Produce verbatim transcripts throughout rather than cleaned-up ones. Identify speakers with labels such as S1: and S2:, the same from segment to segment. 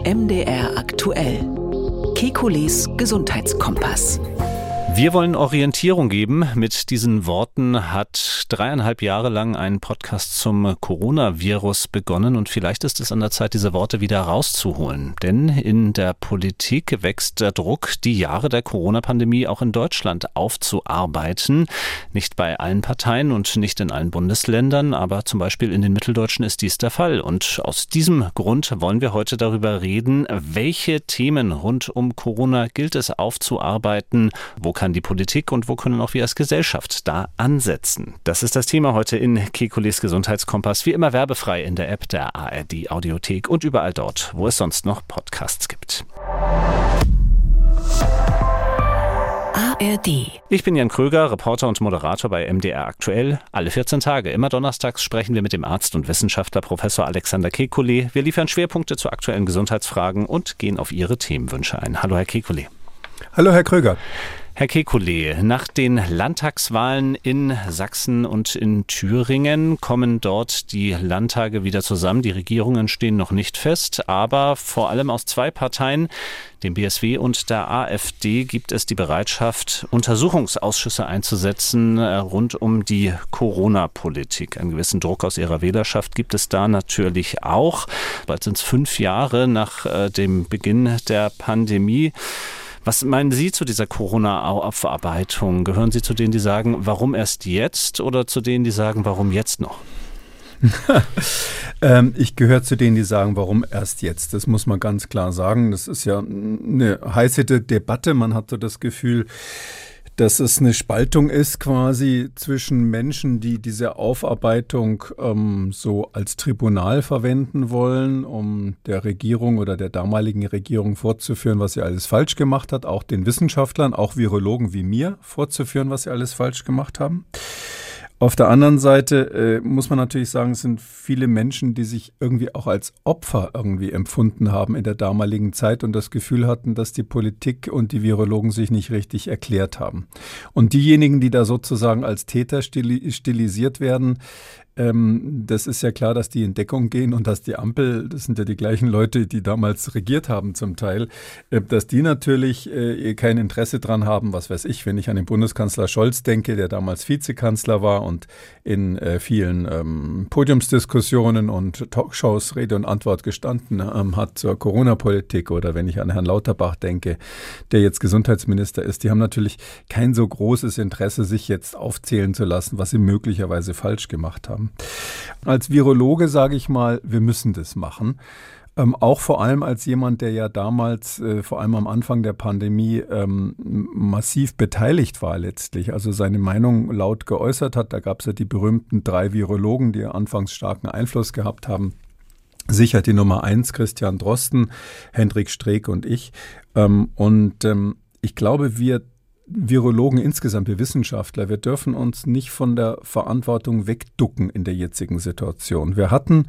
S1: M D R aktuell. Kekules Gesundheitskompass.
S2: Wir wollen Orientierung geben. Mit diesen Worten hat dreieinhalb Jahre lang ein Podcast zum Coronavirus begonnen und vielleicht ist es an der Zeit, diese Worte wieder rauszuholen. Denn in der Politik wächst der Druck, die Jahre der Corona-Pandemie auch in Deutschland aufzuarbeiten. Nicht bei allen Parteien und nicht in allen Bundesländern, aber zum Beispiel in den Mitteldeutschen ist dies der Fall. Und aus diesem Grund wollen wir heute darüber reden, welche Themen rund um Corona gilt es aufzuarbeiten, wo kann die Politik und wo können auch wir als Gesellschaft da ansetzen? Das ist das Thema heute in Kekules Gesundheitskompass. Wie immer werbefrei in der App der A R D Audiothek und überall dort, wo es sonst noch Podcasts gibt.
S1: A R D.
S2: Ich bin Jan Kröger, Reporter und Moderator bei M D R aktuell. Alle vierzehn Tage, immer donnerstags, sprechen wir mit dem Arzt und Wissenschaftler Professor Alexander Kekulé. Wir liefern Schwerpunkte zu aktuellen Gesundheitsfragen und gehen auf Ihre Themenwünsche ein. Hallo Herr Kekulé.
S3: Hallo Herr Kröger.
S2: Herr Kekulé, nach den Landtagswahlen in Sachsen und in Thüringen kommen dort die Landtage wieder zusammen. Die Regierungen stehen noch nicht fest, aber vor allem aus zwei Parteien, dem B S W und der AfD, gibt es die Bereitschaft, Untersuchungsausschüsse einzusetzen rund um die Corona-Politik. Einen gewissen Druck aus ihrer Wählerschaft gibt es da natürlich auch. Bald sind es fünf Jahre nach dem Beginn der Pandemie. Was meinen Sie zu dieser Corona-Aufarbeitung? Gehören Sie zu denen, die sagen, warum erst jetzt, oder zu denen, die sagen, warum jetzt noch?
S3: ähm, ich gehöre zu denen, die sagen, warum erst jetzt? Das muss man ganz klar sagen. Das ist ja eine heiße Debatte. Man hat so das Gefühl, dass es eine Spaltung ist quasi zwischen Menschen, die diese Aufarbeitung ähm, so als Tribunal verwenden wollen, um der Regierung oder der damaligen Regierung vorzuführen, was sie alles falsch gemacht hat, auch den Wissenschaftlern, auch Virologen wie mir vorzuführen, was sie alles falsch gemacht haben. Auf der anderen Seite äh, muss man natürlich sagen, es sind viele Menschen, die sich irgendwie auch als Opfer irgendwie empfunden haben in der damaligen Zeit und das Gefühl hatten, dass die Politik und die Virologen sich nicht richtig erklärt haben. Und diejenigen, die da sozusagen als Täter stili- stilisiert werden, ähm, das ist ja klar, dass die in Deckung gehen und dass die Ampel, das sind ja die gleichen Leute, die damals regiert haben zum Teil, äh, dass die natürlich äh, kein Interesse dran haben, was weiß ich, wenn ich an den Bundeskanzler Scholz denke, der damals Vizekanzler war und in äh, vielen ähm, Podiumsdiskussionen und Talkshows Rede und Antwort gestanden ähm, hat zur Corona-Politik, oder wenn ich an Herrn Lauterbach denke, der jetzt Gesundheitsminister ist, die haben natürlich kein so großes Interesse, sich jetzt aufzählen zu lassen, was sie möglicherweise falsch gemacht haben. Als Virologe sage ich mal, wir müssen das machen. Ähm, auch vor allem als jemand, der ja damals, äh, vor allem am Anfang der Pandemie, ähm, massiv beteiligt war letztlich, also seine Meinung laut geäußert hat. Da gab es ja die berühmten drei Virologen, die anfangs starken Einfluss gehabt haben. Sicher die Nummer eins, Christian Drosten, Hendrik Streeck und ich. Ähm, und ähm, ich glaube, wir Virologen insgesamt, wir Wissenschaftler, wir dürfen uns nicht von der Verantwortung wegducken in der jetzigen Situation. Wir hatten,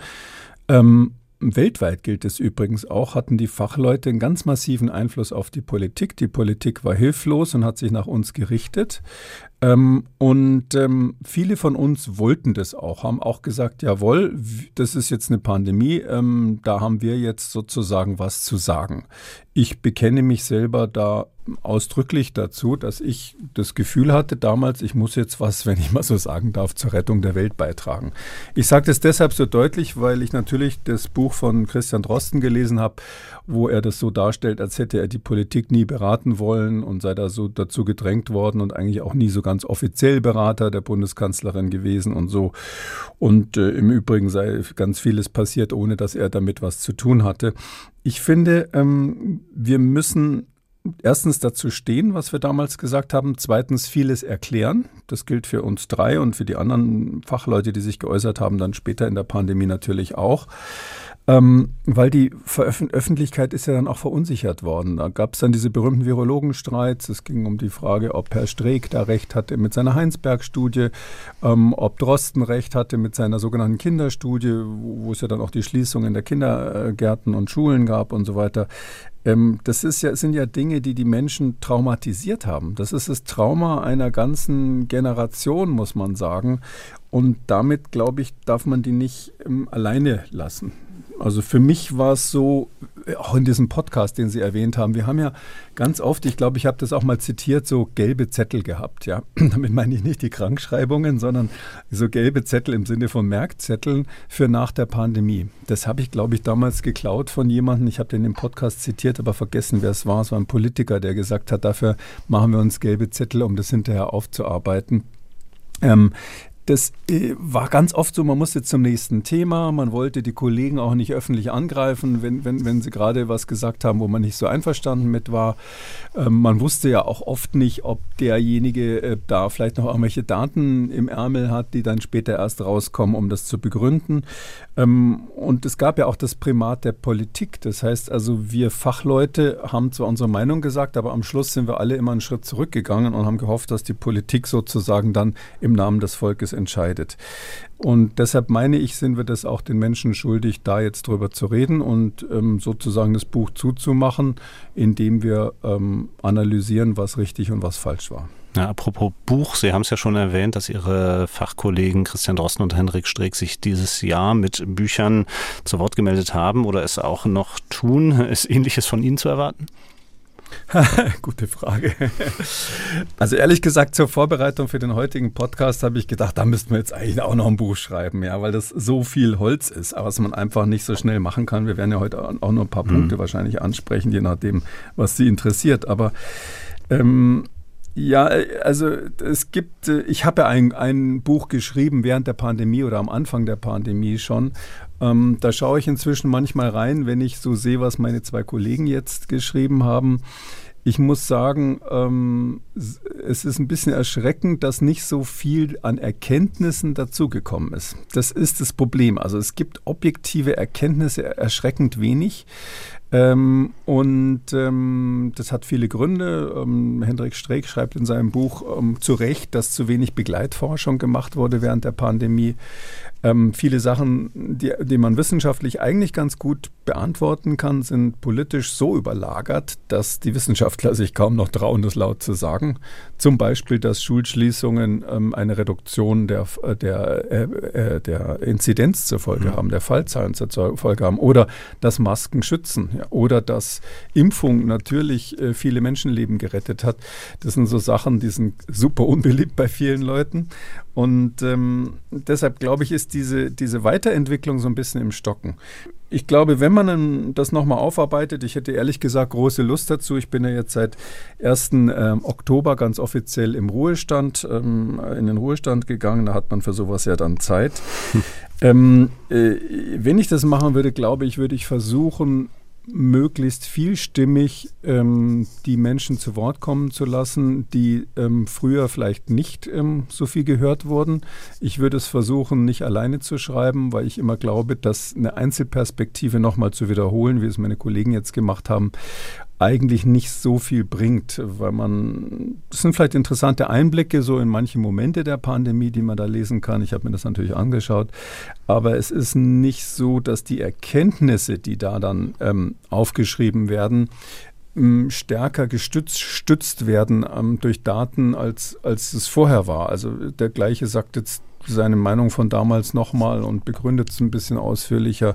S3: ähm, weltweit gilt es übrigens auch, hatten die Fachleute einen ganz massiven Einfluss auf die Politik. Die Politik war hilflos und hat sich nach uns gerichtet. Ähm, und ähm, viele von uns wollten das auch, haben auch gesagt, jawohl, das ist jetzt eine Pandemie, ähm, da haben wir jetzt sozusagen was zu sagen. Ich bekenne mich selber da ausdrücklich dazu, dass ich das Gefühl hatte damals, ich muss jetzt was, wenn ich mal so sagen darf, zur Rettung der Welt beitragen. Ich sage das deshalb so deutlich, weil ich natürlich das Buch von Christian Drosten gelesen habe, wo er das so darstellt, als hätte er die Politik nie beraten wollen und sei da so dazu gedrängt worden und eigentlich auch nie so ganz offiziell Berater der Bundeskanzlerin gewesen und so. Und äh, im Übrigen sei ganz vieles passiert, ohne dass er damit was zu tun hatte. Ich finde, ähm, wir müssen erstens dazu stehen, was wir damals gesagt haben. Zweitens vieles erklären. Das gilt für uns drei und für die anderen Fachleute, die sich geäußert haben, dann später in der Pandemie natürlich auch. Ähm, weil die Veröf- Öffentlichkeit ist ja dann auch verunsichert worden. Da gab es dann diese berühmten Virologenstreits. Es ging um die Frage, ob Herr Streeck da recht hatte mit seiner Heinsberg-Studie, ähm, ob Drosten recht hatte mit seiner sogenannten Kinderstudie, wo, wo es ja dann auch die Schließungen der Kindergärten und Schulen gab und so weiter. Ähm, das ist ja, sind ja Dinge, die die Menschen traumatisiert haben. Das ist das Trauma einer ganzen Generation, muss man sagen. Und damit, glaube ich, darf man die nicht ähm, alleine lassen. Also für mich war es so, auch in diesem Podcast, den Sie erwähnt haben, wir haben ja ganz oft, ich glaube, ich habe das auch mal zitiert, so gelbe Zettel gehabt. Ja, damit meine ich nicht die Krankschreibungen, sondern so gelbe Zettel im Sinne von Merkzetteln für nach der Pandemie. Das habe ich, glaube ich, damals geklaut von jemandem. Ich habe den im Podcast zitiert, aber vergessen, wer es war. Es war ein Politiker, der gesagt hat, dafür machen wir uns gelbe Zettel, um das hinterher aufzuarbeiten. Ähm, Das war ganz oft so, man musste zum nächsten Thema, man wollte die Kollegen auch nicht öffentlich angreifen, wenn, wenn, wenn sie gerade was gesagt haben, wo man nicht so einverstanden mit war. Ähm, man wusste ja auch oft nicht, ob derjenige äh, da vielleicht noch irgendwelche Daten im Ärmel hat, die dann später erst rauskommen, um das zu begründen. Ähm, und es gab ja auch das Primat der Politik. Das heißt also, wir Fachleute haben zwar unsere Meinung gesagt, aber am Schluss sind wir alle immer einen Schritt zurückgegangen und haben gehofft, dass die Politik sozusagen dann im Namen des Volkes entscheidet. Und deshalb meine ich, sind wir das auch den Menschen schuldig, da jetzt drüber zu reden und ähm, sozusagen das Buch zuzumachen, indem wir ähm, analysieren, was richtig und was falsch war.
S2: Ja, apropos Buch, Sie haben es ja schon erwähnt, dass Ihre Fachkollegen Christian Drosten und Hendrik Streeck sich dieses Jahr mit Büchern zu Wort gemeldet haben oder es auch noch tun. Ist Ähnliches von Ihnen zu erwarten?
S3: Gute Frage. Also ehrlich gesagt, zur Vorbereitung für den heutigen Podcast habe ich gedacht, da müssten wir jetzt eigentlich auch noch ein Buch schreiben, ja, weil das so viel Holz ist, was man einfach nicht so schnell machen kann. Wir werden ja heute auch nur ein paar mhm. Punkte wahrscheinlich ansprechen, je nachdem, was Sie interessiert. Aber ähm, ja, also es gibt, ich habe ja ein, ein Buch geschrieben während der Pandemie oder am Anfang der Pandemie schon. Ähm, da schaue ich inzwischen manchmal rein, wenn ich so sehe, was meine zwei Kollegen jetzt geschrieben haben. Ich muss sagen, ähm, es ist ein bisschen erschreckend, dass nicht so viel an Erkenntnissen dazugekommen ist. Das ist das Problem. Also es gibt objektive Erkenntnisse, erschreckend wenig. Ähm, und ähm, das hat viele Gründe. Ähm, Hendrik Streeck schreibt in seinem Buch ähm, zu Recht, dass zu wenig Begleitforschung gemacht wurde während der Pandemie. Ähm, viele Sachen, die, die man wissenschaftlich eigentlich ganz gut beantworten kann, sind politisch so überlagert, dass die Wissenschaftler sich kaum noch trauen, das laut zu sagen. Zum Beispiel, dass Schulschließungen ähm, eine Reduktion der, der, äh, der Inzidenz zur Folge mhm. haben, der Fallzahlen zur Folge haben, oder dass Masken schützen, ja, oder dass Impfung natürlich äh, viele Menschenleben gerettet hat. Das sind so Sachen, die sind super unbeliebt bei vielen Leuten. Und ähm, deshalb glaube ich, ist diese, diese Weiterentwicklung so ein bisschen im Stocken. Ich glaube, wenn man dann das nochmal aufarbeitet, ich hätte ehrlich gesagt große Lust dazu. Ich bin ja jetzt seit ersten Ähm, Oktober ganz offiziell im Ruhestand, ähm, in den Ruhestand gegangen. Da hat man für sowas ja dann Zeit. Hm. Ähm, äh, wenn ich das machen würde, glaube ich, würde ich versuchen, möglichst vielstimmig ähm, die Menschen zu Wort kommen zu lassen, die ähm, früher vielleicht nicht ähm, so viel gehört wurden. Ich würde es versuchen, nicht alleine zu schreiben, weil ich immer glaube, dass eine Einzelperspektive nochmal zu wiederholen, wie es meine Kollegen jetzt gemacht haben, eigentlich nicht so viel bringt, weil man, das sind vielleicht interessante Einblicke so in manche Momente der Pandemie, die man da lesen kann. Ich habe mir das natürlich angeschaut, aber es ist nicht so, dass die Erkenntnisse, die da dann ähm, aufgeschrieben werden, ähm, stärker gestützt, gestützt werden ähm, durch Daten, als, als es vorher war. Also der gleiche sagt jetzt seine Meinung von damals nochmal und begründet es ein bisschen ausführlicher.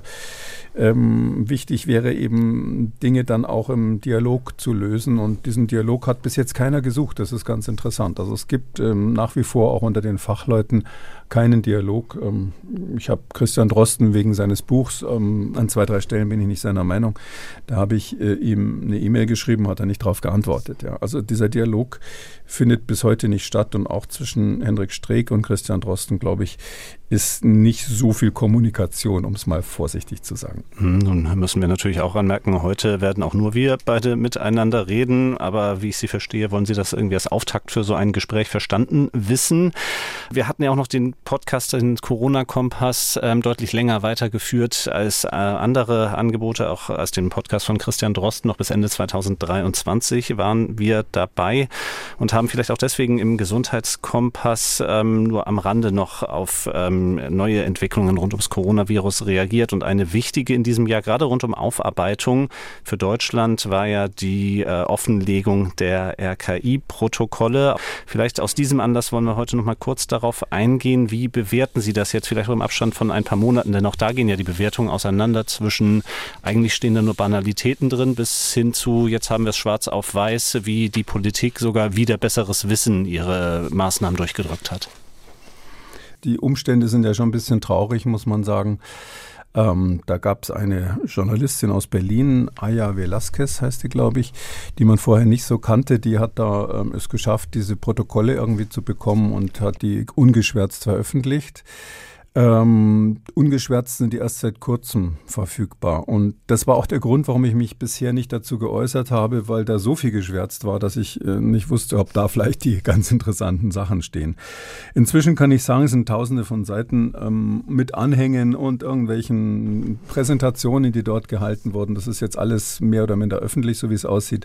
S3: Ähm, wichtig wäre eben, Dinge dann auch im Dialog zu lösen, und diesen Dialog hat bis jetzt keiner gesucht. Das ist ganz interessant. Also es gibt ähm, nach wie vor auch unter den Fachleuten keinen Dialog. Ähm, ich habe Christian Drosten wegen seines Buchs, ähm, an zwei, drei Stellen bin ich nicht seiner Meinung, da habe ich äh, ihm eine E-Mail geschrieben, hat er nicht darauf geantwortet. Ja. Also dieser Dialog findet bis heute nicht statt, und auch zwischen Hendrik Streeck und Christian Drosten, glaube ich, ist nicht so viel Kommunikation, um es mal vorsichtig zu sagen.
S2: Nun müssen wir natürlich auch anmerken, heute werden auch nur wir beide miteinander reden, aber wie ich Sie verstehe, wollen Sie das irgendwie als Auftakt für so ein Gespräch verstanden wissen. Wir hatten ja auch noch den Podcast, den Corona-Kompass, ähm, deutlich länger weitergeführt als äh, andere Angebote, auch als den Podcast von Christian Drosten. Noch bis Ende zweitausenddreiundzwanzig waren wir dabei und haben vielleicht auch deswegen im Gesundheitskompass ähm, nur am Rande noch noch auf ähm, neue Entwicklungen rund ums Coronavirus reagiert. Und eine wichtige in diesem Jahr, gerade rund um Aufarbeitung für Deutschland, war ja die äh, Offenlegung der R K I-Protokolle. Vielleicht aus diesem Anlass wollen wir heute noch mal kurz darauf eingehen. Wie bewerten Sie das jetzt vielleicht im Abstand von ein paar Monaten? Denn auch da gehen ja die Bewertungen auseinander zwischen, eigentlich stehen da nur Banalitäten drin, bis hin zu, jetzt haben wir es schwarz auf weiß, wie die Politik sogar wieder besseres Wissen ihre Maßnahmen durchgedrückt hat.
S3: Die Umstände sind ja schon ein bisschen traurig, muss man sagen. Ähm, da gab es eine Journalistin aus Berlin, Aya Velasquez heißt die, glaube ich, die man vorher nicht so kannte. Die hat da ähm, es geschafft, diese Protokolle irgendwie zu bekommen und hat die ungeschwärzt veröffentlicht. Ähm, ungeschwärzt sind die erst seit kurzem verfügbar. Und das war auch der Grund, warum ich mich bisher nicht dazu geäußert habe, weil da so viel geschwärzt war, dass ich äh, nicht wusste, ob da vielleicht die ganz interessanten Sachen stehen. Inzwischen kann ich sagen, es sind tausende von Seiten ähm, mit Anhängen und irgendwelchen Präsentationen, die dort gehalten wurden. Das ist jetzt alles mehr oder minder öffentlich, so wie es aussieht.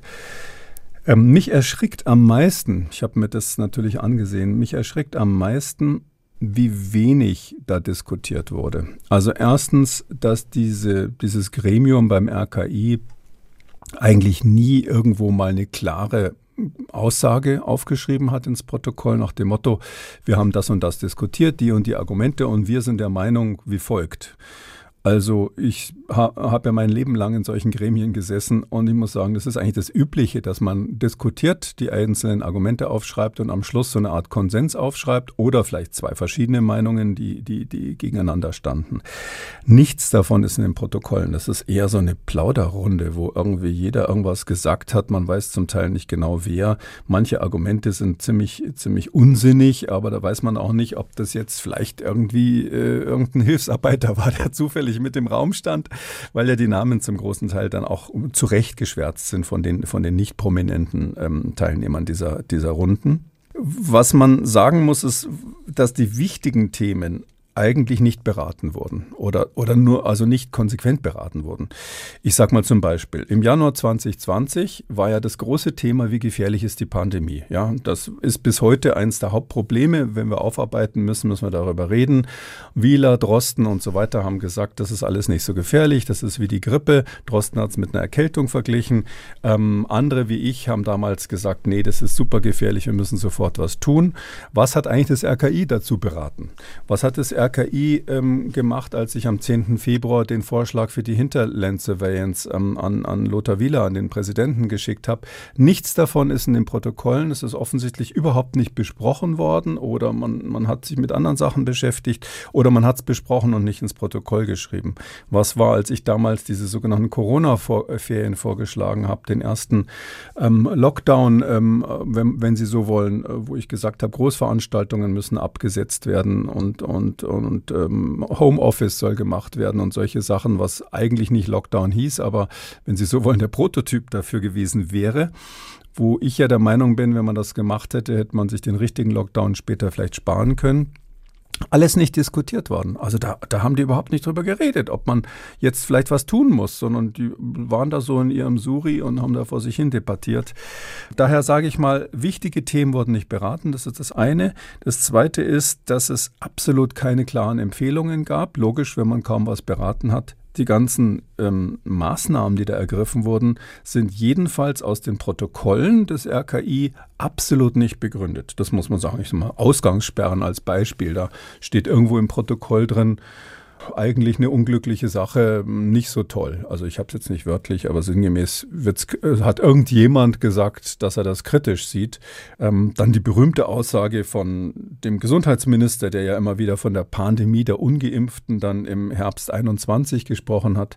S3: Ähm, mich erschrickt am meisten, ich habe mir das natürlich angesehen, mich erschrickt am meisten, wie wenig da diskutiert wurde. Also erstens, dass diese, dieses Gremium beim R K I eigentlich nie irgendwo mal eine klare Aussage aufgeschrieben hat ins Protokoll nach dem Motto, wir haben das und das diskutiert, die und die Argumente und wir sind der Meinung wie folgt. Also ich ha, habe ja mein Leben lang in solchen Gremien gesessen und ich muss sagen, das ist eigentlich das Übliche, dass man diskutiert, die einzelnen Argumente aufschreibt und am Schluss so eine Art Konsens aufschreibt oder vielleicht zwei verschiedene Meinungen, die, die, die gegeneinander standen. Nichts davon ist in den Protokollen. Das ist eher so eine Plauderrunde, wo irgendwie jeder irgendwas gesagt hat. Man weiß zum Teil nicht genau wer. Manche Argumente sind ziemlich, ziemlich unsinnig, aber da weiß man auch nicht, ob das jetzt vielleicht irgendwie äh, irgendein Hilfsarbeiter war, der zufällig mit dem Raum stand, weil ja die Namen zum großen Teil dann auch zurechtgeschwärzt sind von den, von den nicht prominenten ähm, Teilnehmern dieser, dieser Runden. Was man sagen muss, ist, dass die wichtigen Themen eigentlich nicht beraten wurden oder, oder nur, also nicht konsequent beraten wurden. Ich sage mal zum Beispiel, im Januar zwanzig zwanzig war ja das große Thema, wie gefährlich ist die Pandemie. Ja, das ist bis heute eines der Hauptprobleme. Wenn wir aufarbeiten müssen, müssen wir darüber reden. Wieler, Drosten und so weiter haben gesagt, das ist alles nicht so gefährlich, das ist wie die Grippe. Drosten hat es mit einer Erkältung verglichen. Ähm, andere wie ich haben damals gesagt, nee, das ist super gefährlich, wir müssen sofort was tun. Was hat eigentlich das R K I dazu beraten? Was hat das R K I ähm, gemacht, als ich am zehnten Februar den Vorschlag für die Hinterland Surveillance ähm, an, an Lothar Wieler, an den Präsidenten, geschickt habe? Nichts davon ist in den Protokollen. Es ist offensichtlich überhaupt nicht besprochen worden oder man, man hat sich mit anderen Sachen beschäftigt oder man hat es besprochen und nicht ins Protokoll geschrieben. Was war, als ich damals diese sogenannten Corona-Ferien vorgeschlagen habe, den ersten ähm, Lockdown, ähm, wenn, wenn Sie so wollen, wo ich gesagt habe, Großveranstaltungen müssen abgesetzt werden und, und und ähm, Homeoffice soll gemacht werden und solche Sachen, was eigentlich nicht Lockdown hieß, aber wenn Sie so wollen, der Prototyp dafür gewesen wäre, wo ich ja der Meinung bin, wenn man das gemacht hätte, hätte man sich den richtigen Lockdown später vielleicht sparen können. Alles nicht diskutiert worden. Also da, da haben die überhaupt nicht drüber geredet, ob man jetzt vielleicht was tun muss, sondern die waren da so in ihrem Suri und haben da vor sich hin debattiert. Daher sage ich mal, wichtige Themen wurden nicht beraten, das ist das eine. Das zweite ist, dass es absolut keine klaren Empfehlungen gab. Logisch, wenn man kaum was beraten hat. Die ganzen ähm, Maßnahmen, die da ergriffen wurden, sind jedenfalls aus den Protokollen des R K I absolut nicht begründet. Das muss man sagen. Ich sag mal, Ausgangssperren als Beispiel. Da steht irgendwo im Protokoll drin, eigentlich eine unglückliche Sache, nicht so toll. Also ich habe es jetzt nicht wörtlich, aber sinngemäß wird's, hat irgendjemand gesagt, dass er das kritisch sieht. Ähm, dann die berühmte Aussage von dem Gesundheitsminister, der ja immer wieder von der Pandemie der Ungeimpften dann im Herbst einundzwanzig gesprochen hat.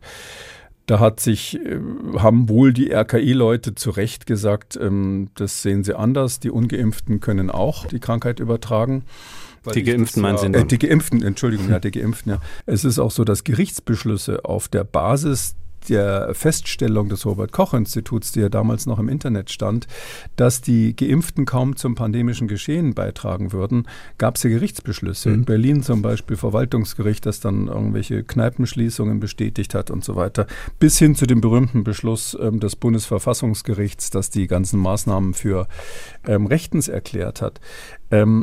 S3: Da hat sich, haben wohl die R K I-Leute zu Recht gesagt, ähm, das sehen sie anders. Die Ungeimpften können auch die Krankheit übertragen. Die Geimpften meinen Sie? Äh, die Geimpften, Entschuldigung, ja, die Geimpften, ja. Es ist auch so, dass Gerichtsbeschlüsse auf der Basis der Feststellung des Robert-Koch-Instituts, die ja damals noch im Internet stand, dass die Geimpften kaum zum pandemischen Geschehen beitragen würden, gab es ja Gerichtsbeschlüsse. Mhm. In Berlin zum Beispiel Verwaltungsgericht, das dann irgendwelche Kneipenschließungen bestätigt hat und so weiter, bis hin zu dem berühmten Beschluss ähm, des Bundesverfassungsgerichts, das die ganzen Maßnahmen für ähm, rechtens erklärt hat. Ähm,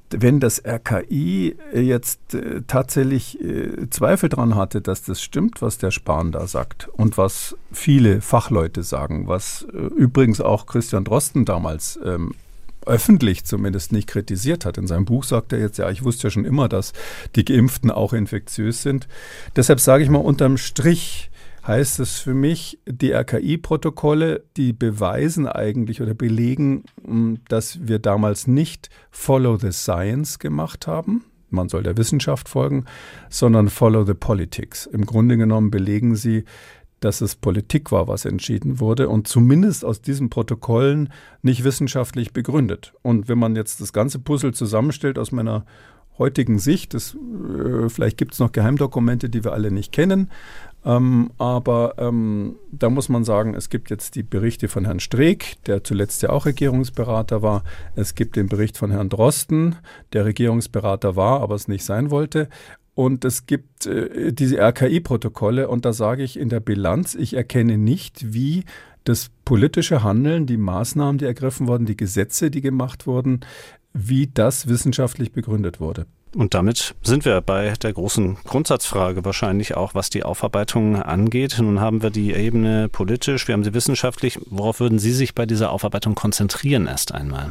S3: wenn das R K I jetzt äh, tatsächlich äh, Zweifel dran hatte, dass das stimmt, was der Spahn da sagt und was viele Fachleute sagen, was äh, übrigens auch Christian Drosten damals ähm, öffentlich zumindest nicht kritisiert hat. In seinem Buch sagt er jetzt, ja, ich wusste ja schon immer, dass die Geimpften auch infektiös sind. Deshalb sage ich mal, unterm Strich heißt es für mich, die R K I-Protokolle, die beweisen eigentlich oder belegen, dass wir damals nicht Follow the Science gemacht haben. Man soll der Wissenschaft folgen, sondern Follow the Politics. Im Grunde genommen belegen sie, dass es Politik war, was entschieden wurde und zumindest aus diesen Protokollen nicht wissenschaftlich begründet. Und wenn man jetzt das ganze Puzzle zusammenstellt aus meiner heutigen Sicht, das, äh, vielleicht gibt es noch Geheimdokumente, die wir alle nicht kennen, ähm, aber ähm, da muss man sagen, es gibt jetzt die Berichte von Herrn Streeck, der zuletzt ja auch Regierungsberater war. Es gibt den Bericht von Herrn Drosten, der Regierungsberater war, aber es nicht sein wollte. Und es gibt äh, diese R K I-Protokolle und da sage ich in der Bilanz, ich erkenne nicht, wie das politische Handeln, die Maßnahmen, die ergriffen wurden, die Gesetze, die gemacht wurden, wie das wissenschaftlich begründet wurde.
S2: Und damit sind wir bei der großen Grundsatzfrage wahrscheinlich auch, was die Aufarbeitung angeht. Nun haben wir die Ebene politisch, wir haben sie wissenschaftlich. Worauf würden Sie sich bei dieser Aufarbeitung konzentrieren erst einmal?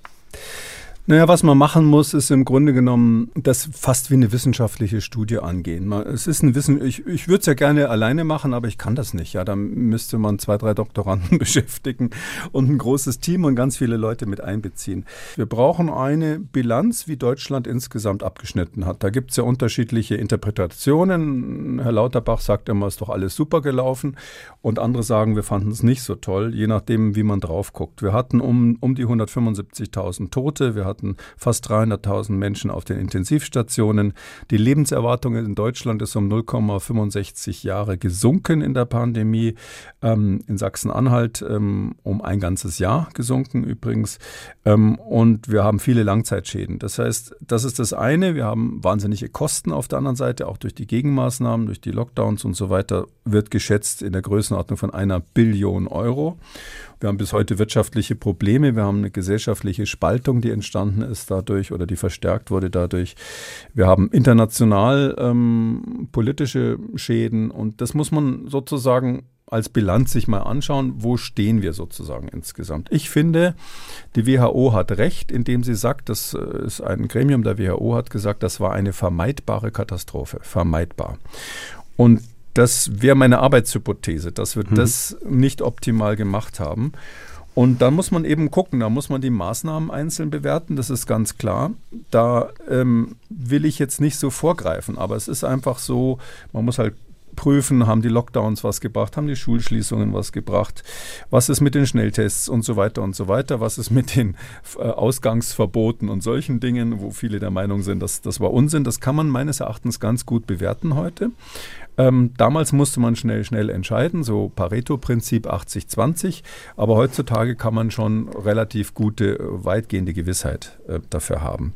S3: Naja, was man machen muss, ist im Grunde genommen das fast wie eine wissenschaftliche Studie angehen. Es ist ein Wissen, ich, ich würde es ja gerne alleine machen, aber ich kann das nicht. Ja, da müsste man zwei, drei Doktoranden beschäftigen und ein großes Team und ganz viele Leute mit einbeziehen. Wir brauchen eine Bilanz, wie Deutschland insgesamt abgeschnitten hat. Da gibt es ja unterschiedliche Interpretationen. Herr Lauterbach sagt immer, es ist doch alles super gelaufen und andere sagen, wir fanden es nicht so toll, je nachdem, wie man drauf guckt. Wir hatten um, um die hundertfünfundsiebzigtausend Tote, wir hatten hatten fast dreihunderttausend Menschen auf den Intensivstationen. Die Lebenserwartung in Deutschland ist um null Komma fünfundsechzig Jahre gesunken in der Pandemie. Ähm, in Sachsen-Anhalt ähm, um ein ganzes Jahr gesunken übrigens. Ähm, und wir haben viele Langzeitschäden. Das heißt, das ist das eine. Wir haben wahnsinnige Kosten auf der anderen Seite, auch durch die Gegenmaßnahmen, durch die Lockdowns und so weiter, wird geschätzt in der Größenordnung von einer Billion Euro. Wir haben bis heute wirtschaftliche Probleme. Wir haben eine gesellschaftliche Spaltung, die entstanden ist dadurch oder die verstärkt wurde dadurch. Wir haben international ähm, politische Schäden und das muss man sozusagen als Bilanz sich mal anschauen, wo stehen wir sozusagen insgesamt. Ich finde, die W H O hat recht, indem sie sagt, das ist ein Gremium der W H O, hat gesagt, das war eine vermeidbare Katastrophe, vermeidbar. Und das wäre meine Arbeitshypothese, dass wir mhm. das nicht optimal gemacht haben. Und dann muss man eben gucken, da muss man die Maßnahmen einzeln bewerten, das ist ganz klar. Da ähm, will ich jetzt nicht so vorgreifen, aber es ist einfach so, man muss halt prüfen, haben die Lockdowns was gebracht, haben die Schulschließungen was gebracht, was ist mit den Schnelltests und so weiter und so weiter, was ist mit den äh, Ausgangsverboten und solchen Dingen, wo viele der Meinung sind, dass das war Unsinn. Das kann man meines Erachtens ganz gut bewerten heute. Ähm, damals musste man schnell, schnell entscheiden, so Pareto-Prinzip achtzig zwanzig, aber heutzutage kann man schon relativ gute, weitgehende Gewissheit äh, dafür haben.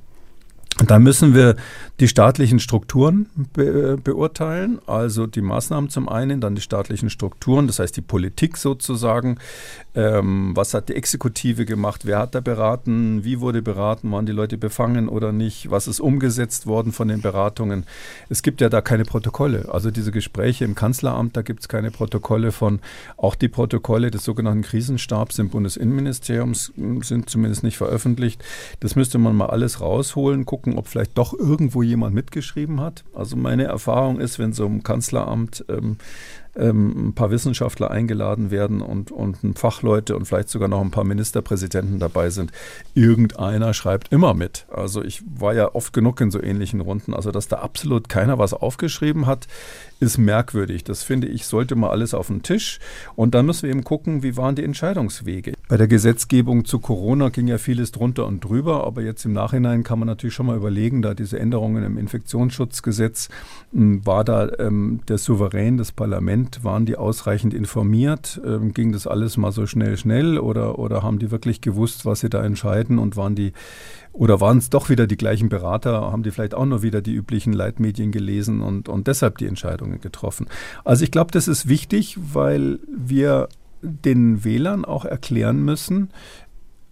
S3: Da müssen wir die staatlichen Strukturen be- beurteilen, also die Maßnahmen zum einen, dann die staatlichen Strukturen, das heißt die Politik sozusagen. Ähm, was hat die Exekutive gemacht? Wer hat da beraten? Wie wurde beraten? Waren die Leute befangen oder nicht? Was ist umgesetzt worden von den Beratungen? Es gibt ja da keine Protokolle. Also diese Gespräche im Kanzleramt, da gibt es keine Protokolle von. Auch die Protokolle des sogenannten Krisenstabs im Bundesinnenministeriums sind zumindest nicht veröffentlicht. Das müsste man mal alles rausholen, gucken, ob vielleicht doch irgendwo jemand mitgeschrieben hat. Also meine Erfahrung ist, wenn so im Kanzleramt ähm, ähm, ein paar Wissenschaftler eingeladen werden und, und Fachleute und vielleicht sogar noch ein paar Ministerpräsidenten dabei sind, irgendeiner schreibt immer mit. Also ich war ja oft genug in so ähnlichen Runden. Also dass da absolut keiner was aufgeschrieben hat, ist merkwürdig. Das finde ich, sollte mal alles auf den Tisch. Und dann müssen wir eben gucken, wie waren die Entscheidungswege. Bei der Gesetzgebung zu Corona ging ja vieles drunter und drüber, aber jetzt im Nachhinein kann man natürlich schon mal überlegen, da diese Änderungen im Infektionsschutzgesetz, war da ähm, der Souverän, das Parlament, waren die ausreichend informiert? Ähm, ging das alles mal so schnell, schnell oder, oder haben die wirklich gewusst, was sie da entscheiden und waren die Oder waren es doch wieder die gleichen Berater, haben die vielleicht auch nur wieder die üblichen Leitmedien gelesen und, und deshalb die Entscheidungen getroffen? Also ich glaube, das ist wichtig, weil wir den Wählern auch erklären müssen,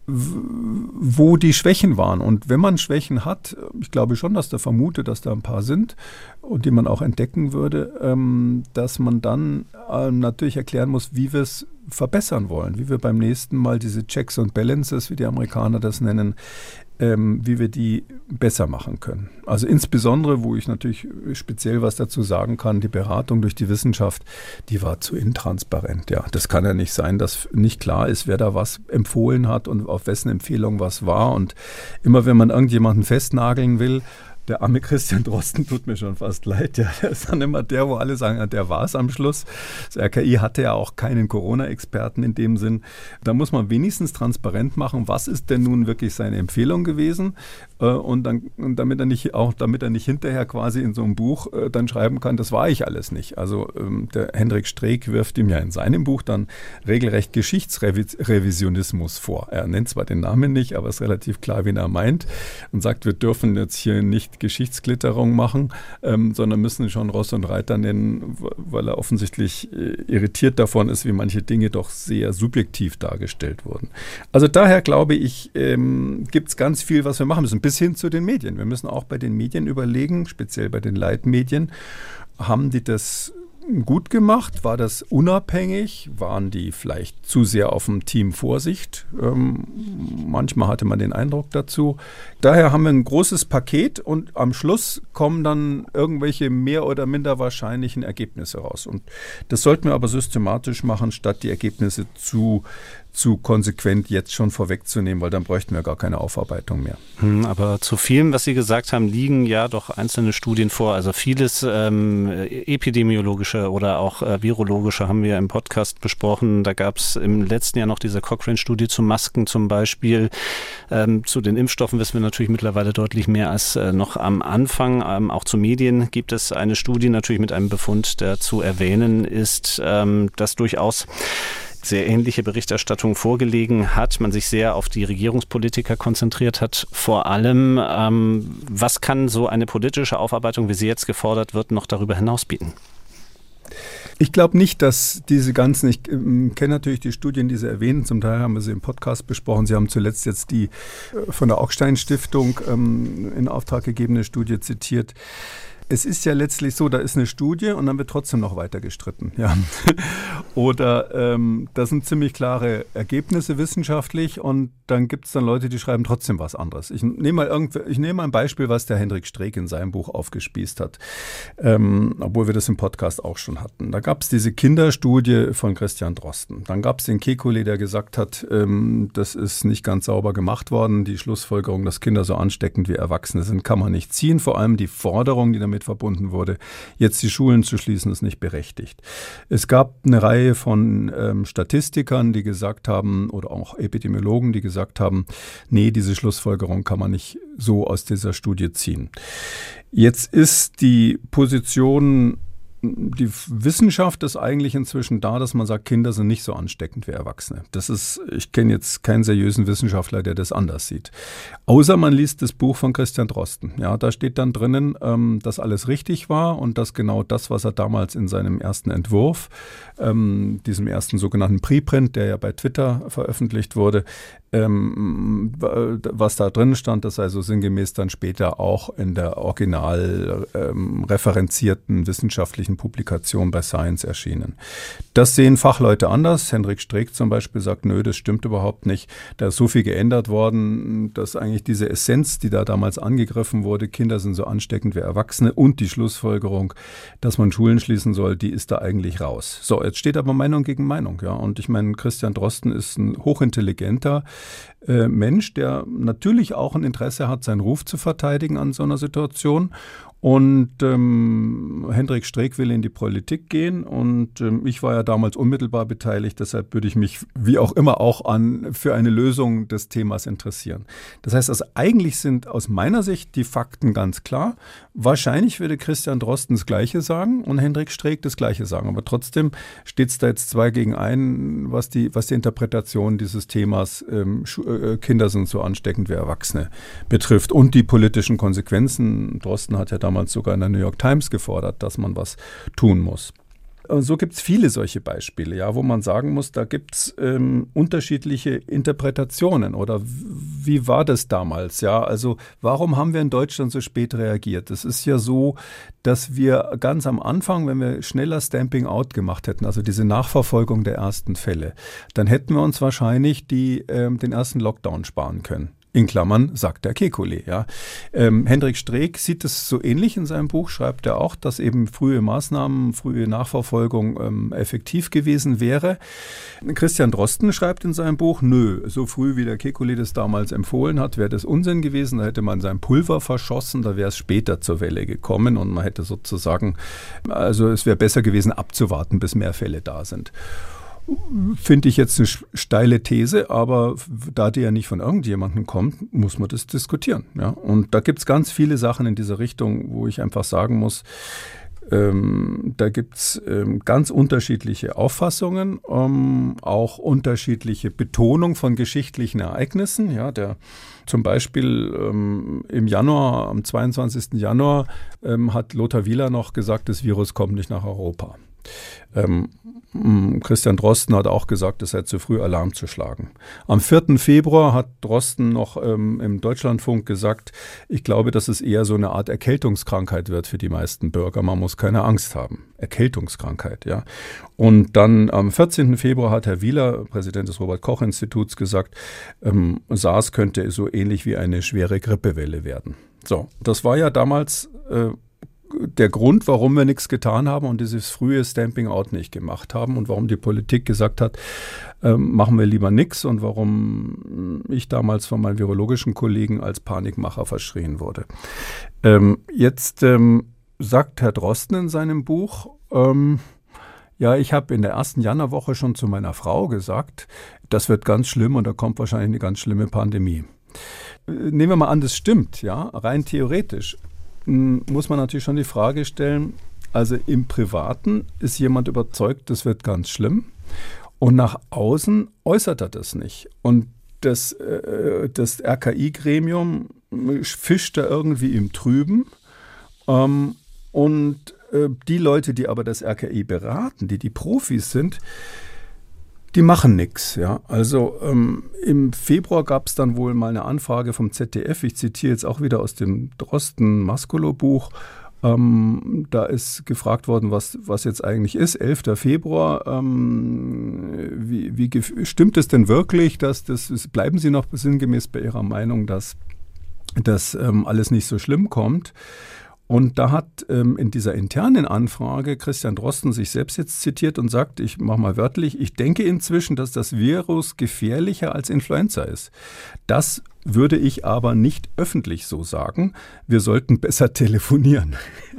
S3: wo die Schwächen waren. Und wenn man Schwächen hat, ich glaube schon, dass da vermutet, dass da ein paar sind und die man auch entdecken würde, ähm, dass man dann äh, natürlich erklären muss, wie wir es verbessern wollen, wie wir beim nächsten Mal diese Checks und Balances, wie die Amerikaner das nennen, ähm, wie wir die besser machen können. Also insbesondere, wo ich natürlich speziell was dazu sagen kann, die Beratung durch die Wissenschaft, die war zu intransparent. Ja, das kann ja nicht sein, dass nicht klar ist, wer da was empfohlen hat und auf wessen Empfehlung was war. Und immer wenn man irgendjemanden festnageln will, der arme Christian Drosten tut mir schon fast leid. Ja, der ist dann immer der, wo alle sagen, der war es am Schluss. Das R K I hatte ja auch keinen Corona-Experten in dem Sinn. Da muss man wenigstens transparent machen, was ist denn nun wirklich seine Empfehlung gewesen. Und, dann, und damit er nicht auch, damit er nicht hinterher quasi in so einem Buch äh, dann schreiben kann, das war ich alles nicht. Also ähm, der Hendrik Streeck wirft ihm ja in seinem Buch dann regelrecht Geschichtsrevisionismus vor. Er nennt zwar den Namen nicht, aber es ist relativ klar, wen er meint und sagt, wir dürfen jetzt hier nicht Geschichtsklitterung machen, ähm, sondern müssen schon Ross und Reiter nennen, weil er offensichtlich äh, irritiert davon ist, wie manche Dinge doch sehr subjektiv dargestellt wurden. Also daher glaube ich, ähm, gibt es ganz viel, was wir machen müssen. Bis hin zu den Medien. Wir müssen auch bei den Medien überlegen, speziell bei den Leitmedien, haben die das gut gemacht? War das unabhängig? Waren die vielleicht zu sehr auf dem Team Vorsicht? Ähm, manchmal hatte man den Eindruck dazu. Daher haben wir ein großes Paket und am Schluss kommen dann irgendwelche mehr oder minder wahrscheinlichen Ergebnisse raus. Und das sollten wir aber systematisch machen, statt die Ergebnisse zu zu konsequent jetzt schon vorwegzunehmen, weil dann bräuchten wir gar keine Aufarbeitung mehr.
S2: Hm, aber zu vielem, was Sie gesagt haben, liegen ja doch einzelne Studien vor. Also vieles ähm, epidemiologische oder auch äh, virologische haben wir im Podcast besprochen. Da gab es im letzten Jahr noch diese Cochrane-Studie zu Masken zum Beispiel. Ähm, zu den Impfstoffen wissen wir natürlich mittlerweile deutlich mehr als äh, noch am Anfang. Ähm, auch zu Medien gibt es eine Studie natürlich mit einem Befund, der zu erwähnen ist, ähm, dass durchaus sehr ähnliche Berichterstattung vorgelegen hat, man sich sehr auf die Regierungspolitiker konzentriert hat. Vor allem, ähm, was kann so eine politische Aufarbeitung, wie sie jetzt gefordert wird, noch darüber hinaus bieten?
S3: Ich glaube nicht, dass diese ganzen, ich äh, kenne natürlich die Studien, die Sie erwähnen, zum Teil haben wir sie im Podcast besprochen. Sie haben zuletzt jetzt die äh, von der Augstein-Stiftung ähm, in Auftrag gegebene Studie zitiert. Es ist ja letztlich so, da ist eine Studie und dann wird trotzdem noch weiter gestritten. Ja. Oder ähm, das sind ziemlich klare Ergebnisse wissenschaftlich und dann gibt es dann Leute, die schreiben trotzdem was anderes. Ich nehme mal, irgendw- ich nehme mal ein Beispiel, was der Hendrik Streeck in seinem Buch aufgespießt hat, ähm, obwohl wir das im Podcast auch schon hatten. Da gab es diese Kinderstudie von Christian Drosten. Dann gab es den Kekulé, der gesagt hat, ähm, das ist nicht ganz sauber gemacht worden. Die Schlussfolgerung, dass Kinder so ansteckend wie Erwachsene sind, kann man nicht ziehen. Vor allem die Forderung, die damit verbunden wurde, jetzt die Schulen zu schließen, ist nicht berechtigt. Es gab eine Reihe von ähm, Statistikern, die gesagt haben, oder auch Epidemiologen, die gesagt haben, nee, diese Schlussfolgerung kann man nicht so aus dieser Studie ziehen. Jetzt ist die Position, die Wissenschaft ist eigentlich inzwischen da, dass man sagt, Kinder sind nicht so ansteckend wie Erwachsene. Das ist, ich kenne jetzt keinen seriösen Wissenschaftler, der das anders sieht. Außer man liest das Buch von Christian Drosten. Ja, da steht dann drinnen, ähm, dass alles richtig war und dass genau das, was er damals in seinem ersten Entwurf, ähm, diesem ersten sogenannten Preprint, der ja bei Twitter veröffentlicht wurde, ähm, was da drin stand, das sei so sinngemäß dann später auch in der original ähm, referenzierten wissenschaftlichen Publikation bei Science erschienen. Das sehen Fachleute anders. Hendrik Streeck zum Beispiel sagt, nö, das stimmt überhaupt nicht. Da ist so viel geändert worden, dass eigentlich diese Essenz, die da damals angegriffen wurde, Kinder sind so ansteckend wie Erwachsene und die Schlussfolgerung, dass man Schulen schließen soll, die ist da eigentlich raus. So, jetzt steht aber Meinung gegen Meinung. Ja, und ich meine, Christian Drosten ist ein hochintelligenter äh, Mensch, der natürlich auch ein Interesse hat, seinen Ruf zu verteidigen an so einer Situation. Und ähm, Hendrik Streeck will in die Politik gehen und ähm, ich war ja damals unmittelbar beteiligt, deshalb würde ich mich wie auch immer auch an für eine Lösung des Themas interessieren. Das heißt, also eigentlich sind aus meiner Sicht die Fakten ganz klar. Wahrscheinlich würde Christian Drosten das Gleiche sagen und Hendrik Streeck das Gleiche sagen, aber trotzdem steht es da jetzt zwei gegen einen, was die, was die Interpretation dieses Themas ähm, äh, Kinder sind so ansteckend wie Erwachsene betrifft und die politischen Konsequenzen. Drosten hat ja damals sogar in der New York Times gefordert, dass man was tun muss. Und so gibt es viele solche Beispiele, ja, wo man sagen muss, da gibt es ähm, unterschiedliche Interpretationen. Oder wie war das damals? Ja, also warum haben wir in Deutschland so spät reagiert? Es ist ja so, dass wir ganz am Anfang, wenn wir schneller Stamping Out gemacht hätten, also diese Nachverfolgung der ersten Fälle, dann hätten wir uns wahrscheinlich die, ähm, den ersten Lockdown sparen können. In Klammern, sagt der Kekulé. Ja. Ähm, Hendrik Streeck sieht es so ähnlich in seinem Buch, schreibt er auch, dass eben frühe Maßnahmen, frühe Nachverfolgung ähm, effektiv gewesen wäre. Christian Drosten schreibt in seinem Buch, nö, so früh wie der Kekulé das damals empfohlen hat, wäre das Unsinn gewesen, da hätte man sein Pulver verschossen, da wäre es später zur Welle gekommen und man hätte sozusagen, also es wäre besser gewesen abzuwarten, bis mehr Fälle da sind. Finde ich jetzt eine steile These, aber da die ja nicht von irgendjemandem kommt, muss man das diskutieren. Ja? Und da gibt es ganz viele Sachen in dieser Richtung, wo ich einfach sagen muss, ähm, da gibt es ähm, ganz unterschiedliche Auffassungen, ähm, auch unterschiedliche Betonung von geschichtlichen Ereignissen. Ja, der Zum Beispiel ähm, im Januar, am zweiundzwanzigsten Januar, ähm, hat Lothar Wieler noch gesagt, das Virus kommt nicht nach Europa. Ähm, Christian Drosten hat auch gesagt, es sei zu früh, Alarm zu schlagen. Am vierten Februar hat Drosten noch ähm, im Deutschlandfunk gesagt, ich glaube, dass es eher so eine Art Erkältungskrankheit wird für die meisten Bürger. Man muss keine Angst haben. Erkältungskrankheit, ja. Und dann am vierzehnten Februar hat Herr Wieler, Präsident des Robert-Koch-Instituts, gesagt, ähm, SARS könnte so ähnlich wie eine schwere Grippewelle werden. So, das war ja damals äh, der Grund, warum wir nichts getan haben und dieses frühe Stamping Out nicht gemacht haben und warum die Politik gesagt hat, ähm, machen wir lieber nichts und warum ich damals von meinen virologischen Kollegen als Panikmacher verschrien wurde. Ähm, jetzt ähm, sagt Herr Drosten in seinem Buch, ähm, ja, ich habe in der ersten Januarwoche schon zu meiner Frau gesagt, das wird ganz schlimm und da kommt wahrscheinlich eine ganz schlimme Pandemie. Nehmen wir mal an, das stimmt, ja, rein theoretisch. Muss man natürlich schon die Frage stellen, also im Privaten ist jemand überzeugt, das wird ganz schlimm und nach außen äußert er das nicht. Und das, äh, das R K I-Gremium fischt da irgendwie im Trüben ähm, und äh, die Leute, die aber das R K I beraten, die die Profis sind, die machen nichts. Ja. Also ähm, im Februar gab es dann wohl mal eine Anfrage vom Z D F, ich zitiere jetzt auch wieder aus dem Drosten-Maskolo-Buch, ähm, da ist gefragt worden, was, was jetzt eigentlich ist, elfter Februar, ähm, wie, wie stimmt es denn wirklich, dass das, bleiben Sie noch sinngemäß bei Ihrer Meinung, dass das ähm, alles nicht so schlimm kommt? Und da hat ähm, in dieser internen Anfrage Christian Drosten sich selbst jetzt zitiert und sagt, ich mache mal wörtlich, ich denke inzwischen, dass das Virus gefährlicher als Influenza ist. Das würde ich aber nicht öffentlich so sagen. Wir sollten besser telefonieren.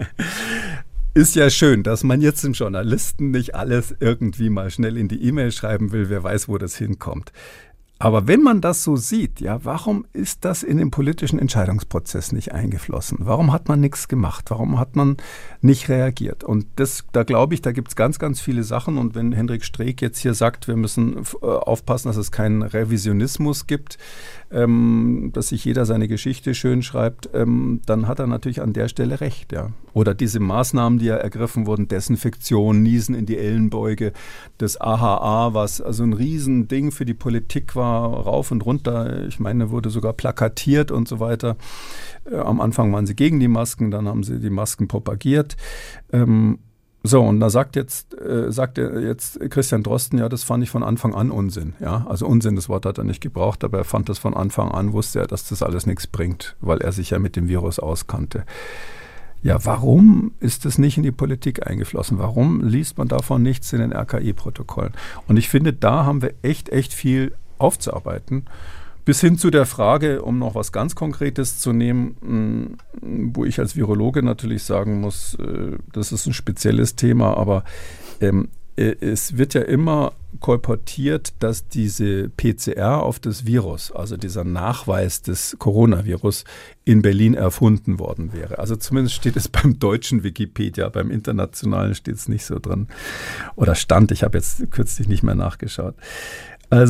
S3: Ist ja schön, dass man jetzt dem Journalisten nicht alles irgendwie mal schnell in die E-Mail schreiben will, wer weiß, wo das hinkommt. Aber wenn man das so sieht, ja, warum ist das in den politischen Entscheidungsprozess nicht eingeflossen? Warum hat man nichts gemacht? Warum hat man nicht reagiert? Und das, da glaube ich, da gibt es ganz, ganz viele Sachen. Und wenn Hendrik Streeck jetzt hier sagt, wir müssen äh, aufpassen, dass es keinen Revisionismus gibt, ähm, dass sich jeder seine Geschichte schön schreibt, ähm, dann hat er natürlich an der Stelle recht, ja. Oder diese Maßnahmen, die ja ergriffen wurden, Desinfektion, Niesen in die Ellenbeuge, das A H A, was also ein Riesending für die Politik war, rauf und runter. Ich meine, wurde sogar plakatiert und so weiter. Äh, am Anfang waren sie gegen die Masken, dann haben sie die Masken propagiert. Ähm, so, und da sagt jetzt, äh, sagt jetzt Christian Drosten, ja, das fand ich von Anfang an Unsinn. Ja? Also Unsinn, das Wort hat er nicht gebraucht, aber er fand das von Anfang an, wusste er, dass das alles nichts bringt, weil er sich ja mit dem Virus auskannte. Ja, warum ist das nicht in die Politik eingeflossen? Warum liest man davon nichts in den R K I-Protokollen? Und ich finde, da haben wir echt, echt viel aufzuarbeiten. Bis hin zu der Frage, um noch was ganz Konkretes zu nehmen, wo ich als Virologe natürlich sagen muss, das ist ein spezielles Thema, aber ähm, es wird ja immer kolportiert, dass diese P C R auf das Virus, also dieser Nachweis des Coronavirus, in Berlin erfunden worden wäre. Also zumindest steht es beim deutschen Wikipedia, beim internationalen steht es nicht so drin. Oder stand, ich habe jetzt kürzlich nicht mehr nachgeschaut. Also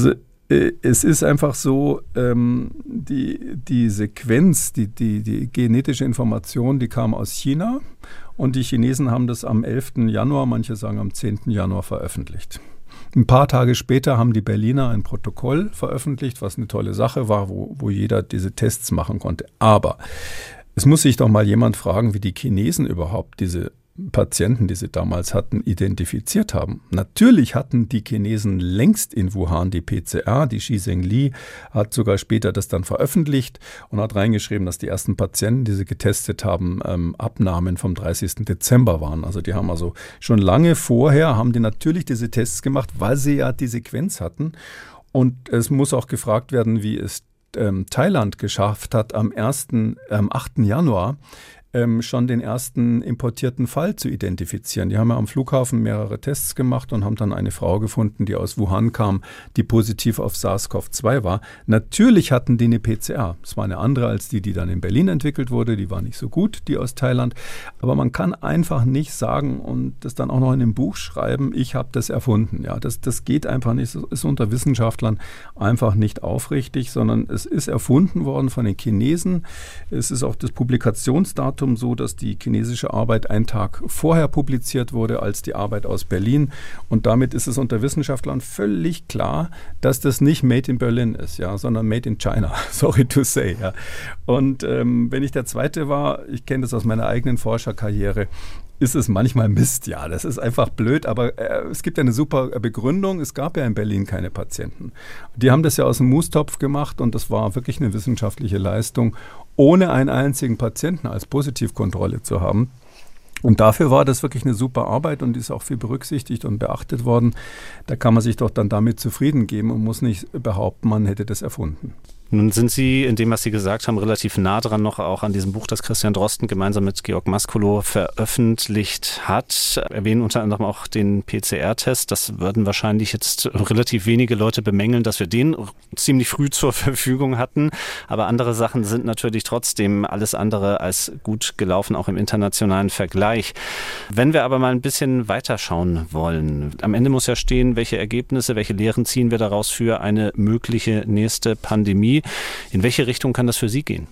S3: Es ist einfach so, ähm, die, die Sequenz, die, die, die genetische Information, die kam aus China und die Chinesen haben das am elften Januar, manche sagen am zehnten Januar veröffentlicht. Ein paar Tage später haben die Berliner ein Protokoll veröffentlicht, was eine tolle Sache war, wo, wo jeder diese Tests machen konnte. Aber es muss sich doch mal jemand fragen, wie die Chinesen überhaupt diese Patienten, die sie damals hatten, identifiziert haben. Natürlich hatten die Chinesen längst in Wuhan die P C R. Die Xi Zhengli hat sogar später das dann veröffentlicht und hat reingeschrieben, dass die ersten Patienten, die sie getestet haben, ähm, Abnahmen vom dreißigsten Dezember waren. Also die haben also schon lange vorher, haben die natürlich diese Tests gemacht, weil sie ja die Sequenz hatten. Und es muss auch gefragt werden, wie es ähm, Thailand geschafft hat, am ersten, ähm, achten Januar Ähm, schon den ersten importierten Fall zu identifizieren. Die haben ja am Flughafen mehrere Tests gemacht und haben dann eine Frau gefunden, die aus Wuhan kam, die positiv auf SARS-C o V zwei war. Natürlich hatten die eine P C R. Es war eine andere als die, die dann in Berlin entwickelt wurde. Die war nicht so gut, die aus Thailand. Aber man kann einfach nicht sagen und das dann auch noch in einem Buch schreiben, ich habe das erfunden. Ja, das, das geht einfach nicht. Das ist unter Wissenschaftlern einfach nicht aufrichtig, sondern es ist erfunden worden von den Chinesen. Es ist auch das Publikationsdatum so, dass die chinesische Arbeit einen Tag vorher publiziert wurde als die Arbeit aus Berlin. Und damit ist es unter Wissenschaftlern völlig klar, dass das nicht Made in Berlin ist, ja, sondern Made in China. Sorry to say. Ja. Und ähm, wenn ich der Zweite war, ich kenne das aus meiner eigenen Forscherkarriere, ist es manchmal Mist, ja, das ist einfach blöd, aber äh, es gibt ja eine super Begründung, es gab ja in Berlin keine Patienten. Die haben das ja aus dem Mustopf gemacht und das war wirklich eine wissenschaftliche Leistung, ohne einen einzigen Patienten als Positivkontrolle zu haben. Und dafür war das wirklich eine super Arbeit und die ist auch viel berücksichtigt und beachtet worden. Da kann man sich doch dann damit zufrieden geben und muss nicht behaupten, man hätte das erfunden.
S2: Nun sind Sie in dem, was Sie gesagt haben, relativ nah dran noch auch an diesem Buch, das Christian Drosten gemeinsam mit Georg Maskulow veröffentlicht hat. Erwähnen unter anderem auch den P C R-Test. Das würden wahrscheinlich jetzt relativ wenige Leute bemängeln, dass wir den ziemlich früh zur Verfügung hatten. Aber andere Sachen sind natürlich trotzdem alles andere als gut gelaufen, auch im internationalen Vergleich. Wenn wir aber mal ein bisschen weiterschauen wollen, am Ende muss ja stehen, welche Ergebnisse, welche Lehren ziehen wir daraus für eine mögliche nächste Pandemie. In welche Richtung kann das für Sie gehen?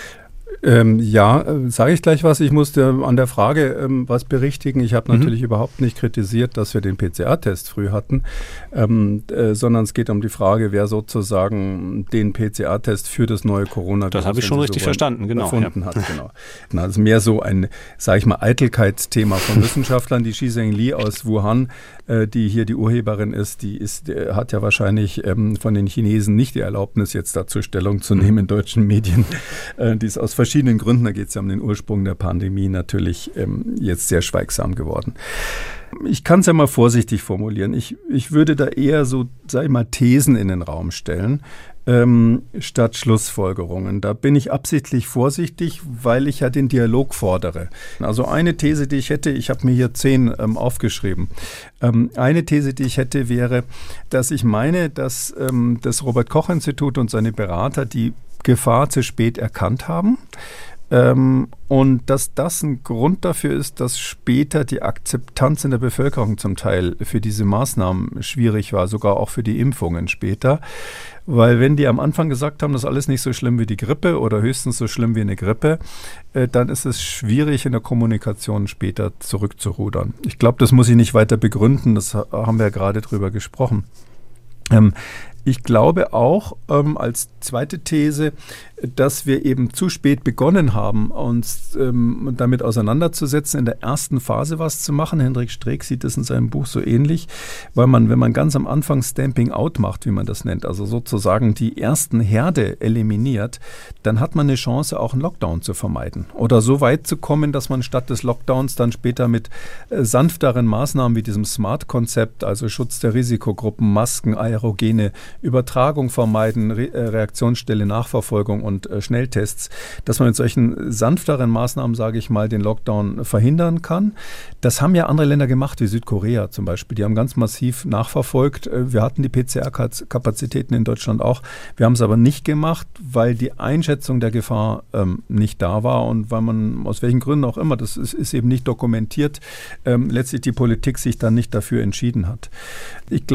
S3: Ähm, ja, äh, sage ich gleich was. Ich musste an der Frage ähm, was berichtigen. Ich habe mhm. natürlich überhaupt nicht kritisiert, dass wir den P C R-Test früh hatten, ähm, äh, sondern es geht um die Frage, wer sozusagen den P C R-Test für das neue Coronavirus
S2: Das habe ich schon richtig so verstanden, genau.
S3: erfunden
S2: ja.
S3: hat. Genau. Na, das ist mehr so ein, sage ich mal, Eitelkeitsthema von Wissenschaftlern. Die Xi Zhengli aus Wuhan, äh, die hier die Urheberin ist, die ist, die hat ja wahrscheinlich ähm, von den Chinesen nicht die Erlaubnis, jetzt dazu Stellung zu nehmen in deutschen Medien. Äh, die ist aus verschiedenen Gründen, da geht es ja um den Ursprung der Pandemie, natürlich ähm, jetzt sehr schweigsam geworden. Ich kann es ja mal vorsichtig formulieren. Ich, ich würde da eher so, sag ich mal, Thesen in den Raum stellen, ähm, statt Schlussfolgerungen. Da bin ich absichtlich vorsichtig, weil ich ja den Dialog fordere. Also eine These, die ich hätte, ich habe mir hier zehn ähm, aufgeschrieben. Ähm, eine These, die ich hätte, wäre, dass ich meine, dass ähm, das Robert-Koch-Institut und seine Berater die Gefahr zu spät erkannt haben ähm, und dass das ein Grund dafür ist, dass später die Akzeptanz in der Bevölkerung zum Teil für diese Maßnahmen schwierig war, sogar auch für die Impfungen später. Weil wenn die am Anfang gesagt haben, das ist alles nicht so schlimm wie die Grippe oder höchstens so schlimm wie eine Grippe, äh, dann ist es schwierig in der Kommunikation später zurückzurudern. Ich glaube, das muss ich nicht weiter begründen, das haben wir ja gerade drüber gesprochen. Ähm, Ich glaube auch ähm, als zweite These, dass wir eben zu spät begonnen haben, uns ähm, damit auseinanderzusetzen, in der ersten Phase was zu machen. Hendrik Streeck sieht das in seinem Buch so ähnlich, weil man, wenn man ganz am Anfang Stamping Out macht, wie man das nennt, also sozusagen die ersten Herde eliminiert, dann hat man eine Chance, auch einen Lockdown zu vermeiden oder so weit zu kommen, dass man statt des Lockdowns dann später mit äh, sanfteren Maßnahmen wie diesem SMART-Konzept, also Schutz der Risikogruppen, Masken, Aerogene, Übertragung vermeiden, Re- Reaktionsstelle, Nachverfolgung und äh, Schnelltests, dass man mit solchen sanfteren Maßnahmen, sage ich mal, den Lockdown verhindern kann. Das haben ja andere Länder gemacht, wie Südkorea zum Beispiel. Die haben ganz massiv nachverfolgt. Wir hatten die P C R-Kapazitäten in Deutschland auch. Wir haben es aber nicht gemacht, weil die Einschätzung der Gefahr ähm, nicht da war und weil man, aus welchen Gründen auch immer, das ist, ist eben nicht dokumentiert, ähm, letztlich die Politik sich dann nicht dafür entschieden hat. Ich glaube,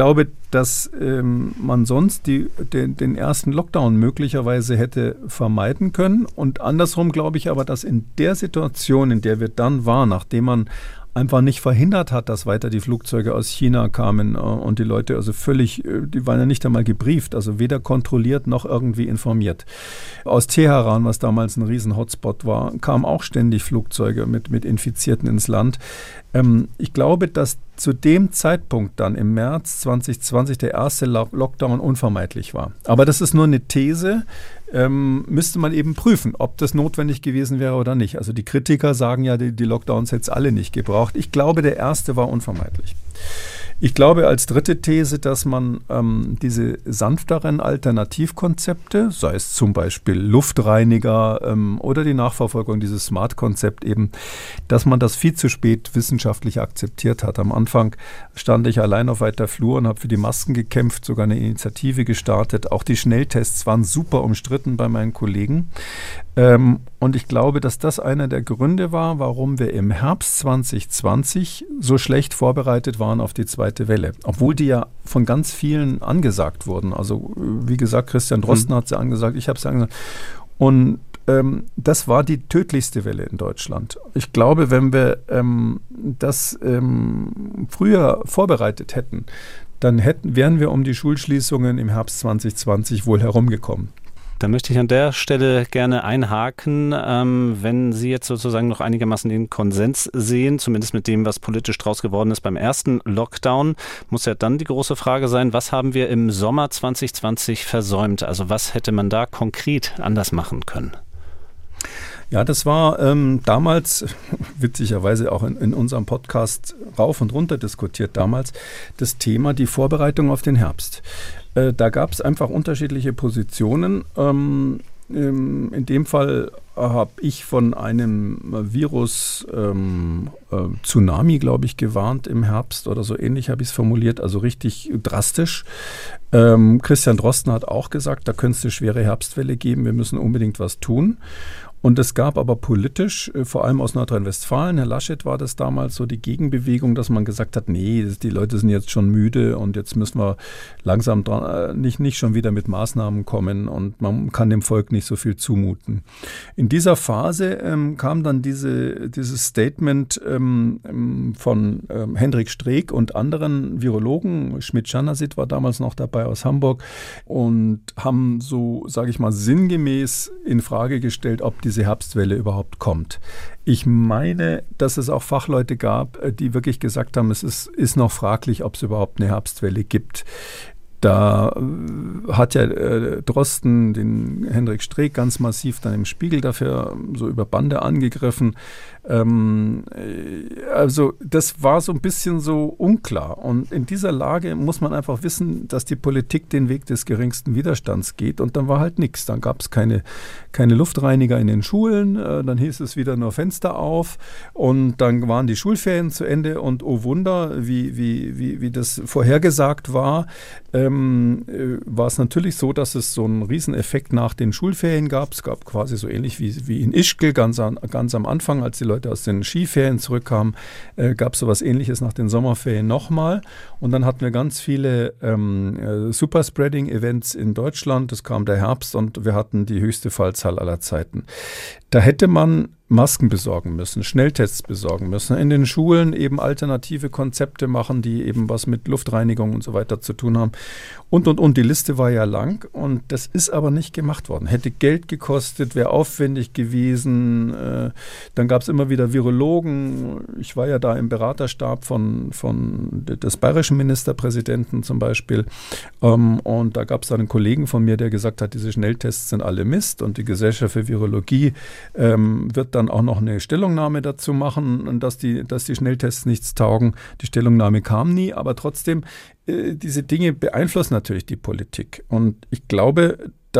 S3: dass ähm, man sonst die, den, den ersten Lockdown möglicherweise hätte vermeiden können. Und andersrum glaube ich aber, dass in der Situation, in der wir dann waren, nachdem man einfach nicht verhindert hat, dass weiter die Flugzeuge aus China kamen äh, und die Leute also völlig, äh, die waren ja nicht einmal gebrieft, also weder kontrolliert noch irgendwie informiert. Aus Teheran, was damals ein riesen Hotspot war, kamen auch ständig Flugzeuge mit, mit Infizierten ins Land. Ähm, ich glaube, dass zu dem Zeitpunkt dann im März zwanzig zwanzig der erste Lockdown unvermeidlich war. Aber das ist nur eine These. Ähm, müsste man eben prüfen, ob das notwendig gewesen wäre oder nicht. Also die Kritiker sagen ja, die, die Lockdowns hätte es alle nicht gebraucht. Ich glaube, der erste war unvermeidlich. Ich glaube als dritte These, dass man ähm, diese sanfteren Alternativkonzepte, sei es zum Beispiel Luftreiniger ähm, oder die Nachverfolgung dieses Smart-Konzept eben, dass man das viel zu spät wissenschaftlich akzeptiert hat. Am Anfang stand ich allein auf weiter Flur und habe für die Masken gekämpft, sogar eine Initiative gestartet. Auch die Schnelltests waren super umstritten bei meinen Kollegen. Ähm, und ich glaube, dass das einer der Gründe war, warum wir im Herbst zwanzig zwanzig so schlecht vorbereitet waren auf die zweite Welle. Obwohl die ja von ganz vielen angesagt wurden. Also wie gesagt, Christian Drosten mhm. hat sie angesagt, ich habe sie angesagt. Und ähm, das war die tödlichste Welle in Deutschland. Ich glaube, wenn wir ähm, das ähm, früher vorbereitet hätten, dann hätten, wären wir um die Schulschließungen im Herbst zwanzig zwanzig wohl herumgekommen.
S2: Da möchte ich an der Stelle gerne einhaken, ähm, wenn Sie jetzt sozusagen noch einigermaßen den Konsens sehen, zumindest mit dem, was politisch draus geworden ist beim ersten Lockdown, muss ja dann die große Frage sein, was haben wir im Sommer zwanzig zwanzig versäumt? Also was hätte man da konkret anders machen können?
S3: Ja, das war ähm, damals, witzigerweise auch in, in unserem Podcast rauf und runter diskutiert damals, das Thema die Vorbereitung auf den Herbst. Äh, da gab es einfach unterschiedliche Positionen. Ähm, ähm, in dem Fall habe ich von einem Virus ähm, äh, Tsunami, glaube ich, gewarnt im Herbst oder so ähnlich habe ich es formuliert, also richtig drastisch. Ähm, Christian Drosten hat auch gesagt, da könnte es eine schwere Herbstwelle geben, wir müssen unbedingt was tun. Und es gab aber politisch, vor allem aus Nordrhein-Westfalen, Herr Laschet war das damals so die Gegenbewegung, dass man gesagt hat, nee, die Leute sind jetzt schon müde und jetzt müssen wir langsam dran, nicht, nicht schon wieder mit Maßnahmen kommen und man kann dem Volk nicht so viel zumuten. In dieser Phase ähm, kam dann diese, dieses Statement ähm, von ähm, Hendrik Streeck und anderen Virologen, Schmidt-Schanasit war damals noch dabei aus Hamburg und haben so, sage ich mal, sinngemäß in Frage gestellt, ob die diese Herbstwelle überhaupt kommt. Ich meine, dass es auch Fachleute gab, die wirklich gesagt haben, es ist, ist noch fraglich, ob es überhaupt eine Herbstwelle gibt. Da hat ja äh, Drosten den Hendrik Streeck ganz massiv dann im Spiegel dafür so über Bande angegriffen. Ähm, also das war so ein bisschen so unklar. Und in dieser Lage muss man einfach wissen, dass die Politik den Weg des geringsten Widerstands geht. Und dann war halt nichts. Dann gab es keine, keine Luftreiniger in den Schulen. Äh, dann hieß es wieder nur Fenster auf. Und dann waren die Schulferien zu Ende. Und oh Wunder, wie, wie, wie, wie das vorhergesagt war, ähm, äh, war es natürlich so, dass es so einen Rieseneffekt nach den Schulferien gab. Es gab quasi so ähnlich wie, wie in Ischgl ganz, an, ganz am Anfang, als die Leute aus den Skiferien zurückkamen, äh, gab es so was Ähnliches nach den Sommerferien nochmal. Und dann hatten wir ganz viele ähm, äh, Superspreading-Events in Deutschland. Es kam der Herbst und wir hatten die höchste Fallzahl aller Zeiten. Da hätte man Masken besorgen müssen, Schnelltests besorgen müssen, in den Schulen eben alternative Konzepte machen, die eben was mit Luftreinigung und so weiter zu tun haben. Und, und, und. Die Liste war ja lang und das ist aber nicht gemacht worden. Hätte Geld gekostet, wäre aufwendig gewesen. Äh, dann gab es immer wieder Virologen. Ich war ja da im Beraterstab von, von des bayerischen Ministerpräsidenten zum Beispiel. Ähm, und da gab es dann einen Kollegen von mir, der gesagt hat, diese Schnelltests sind alle Mist und die Gesellschaft für Virologie ähm, wird dann auch noch eine Stellungnahme dazu machen, dass die, dass die Schnelltests nichts taugen. Die Stellungnahme kam nie, aber trotzdem, äh, diese Dinge beeinflussen natürlich die Politik. Und ich glaube, da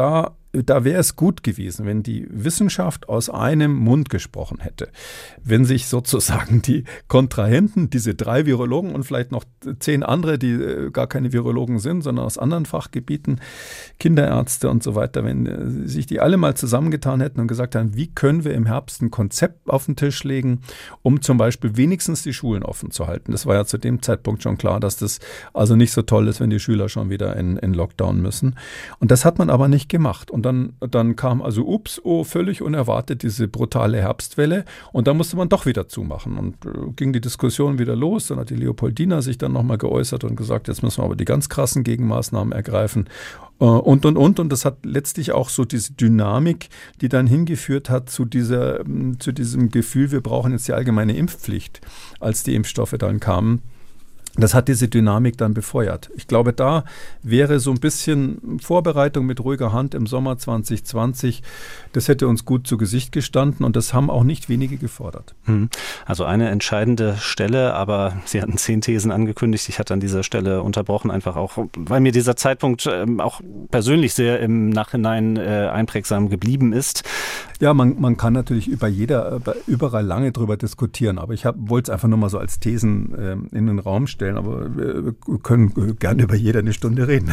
S3: da wäre es gut gewesen, wenn die Wissenschaft aus einem Mund gesprochen hätte. Wenn sich sozusagen die Kontrahenten, diese drei Virologen und vielleicht noch zehn andere, die gar keine Virologen sind, sondern aus anderen Fachgebieten, Kinderärzte und so weiter, wenn sich die alle mal zusammengetan hätten und gesagt haben, wie können wir im Herbst ein Konzept auf den Tisch legen, um zum Beispiel wenigstens die Schulen offen zu halten. Das war ja zu dem Zeitpunkt schon klar, dass das also nicht so toll ist, wenn die Schüler schon wieder in, in Lockdown müssen. Und das hat man aber nicht gemacht. Und dann, dann kam also, ups, oh, völlig unerwartet diese brutale Herbstwelle. Und da musste man doch wieder zumachen. Und äh, ging die Diskussion wieder los. Dann hat die Leopoldina sich dann nochmal geäußert und gesagt, jetzt müssen wir aber die ganz krassen Gegenmaßnahmen ergreifen. Äh, und, und, und. Und das hat letztlich auch so diese Dynamik, die dann hingeführt hat zu dieser, zu diesem Gefühl, wir brauchen jetzt die allgemeine Impfpflicht, als die Impfstoffe dann kamen. Das hat diese Dynamik dann befeuert. Ich glaube, da wäre so ein bisschen Vorbereitung mit ruhiger Hand im Sommer zwanzig zwanzig, das hätte uns gut zu Gesicht gestanden und das haben auch nicht wenige gefordert.
S2: Also eine entscheidende Stelle, aber Sie hatten zehn Thesen angekündigt. Ich hatte an dieser Stelle unterbrochen, einfach auch, weil mir dieser Zeitpunkt auch persönlich sehr im Nachhinein einprägsam geblieben ist.
S3: Ja, man, man kann natürlich über jeder, überall lange drüber diskutieren, aber ich wollte es einfach nur mal so als Thesen äh, in den Raum stellen, aber wir können gerne über jeder eine Stunde reden.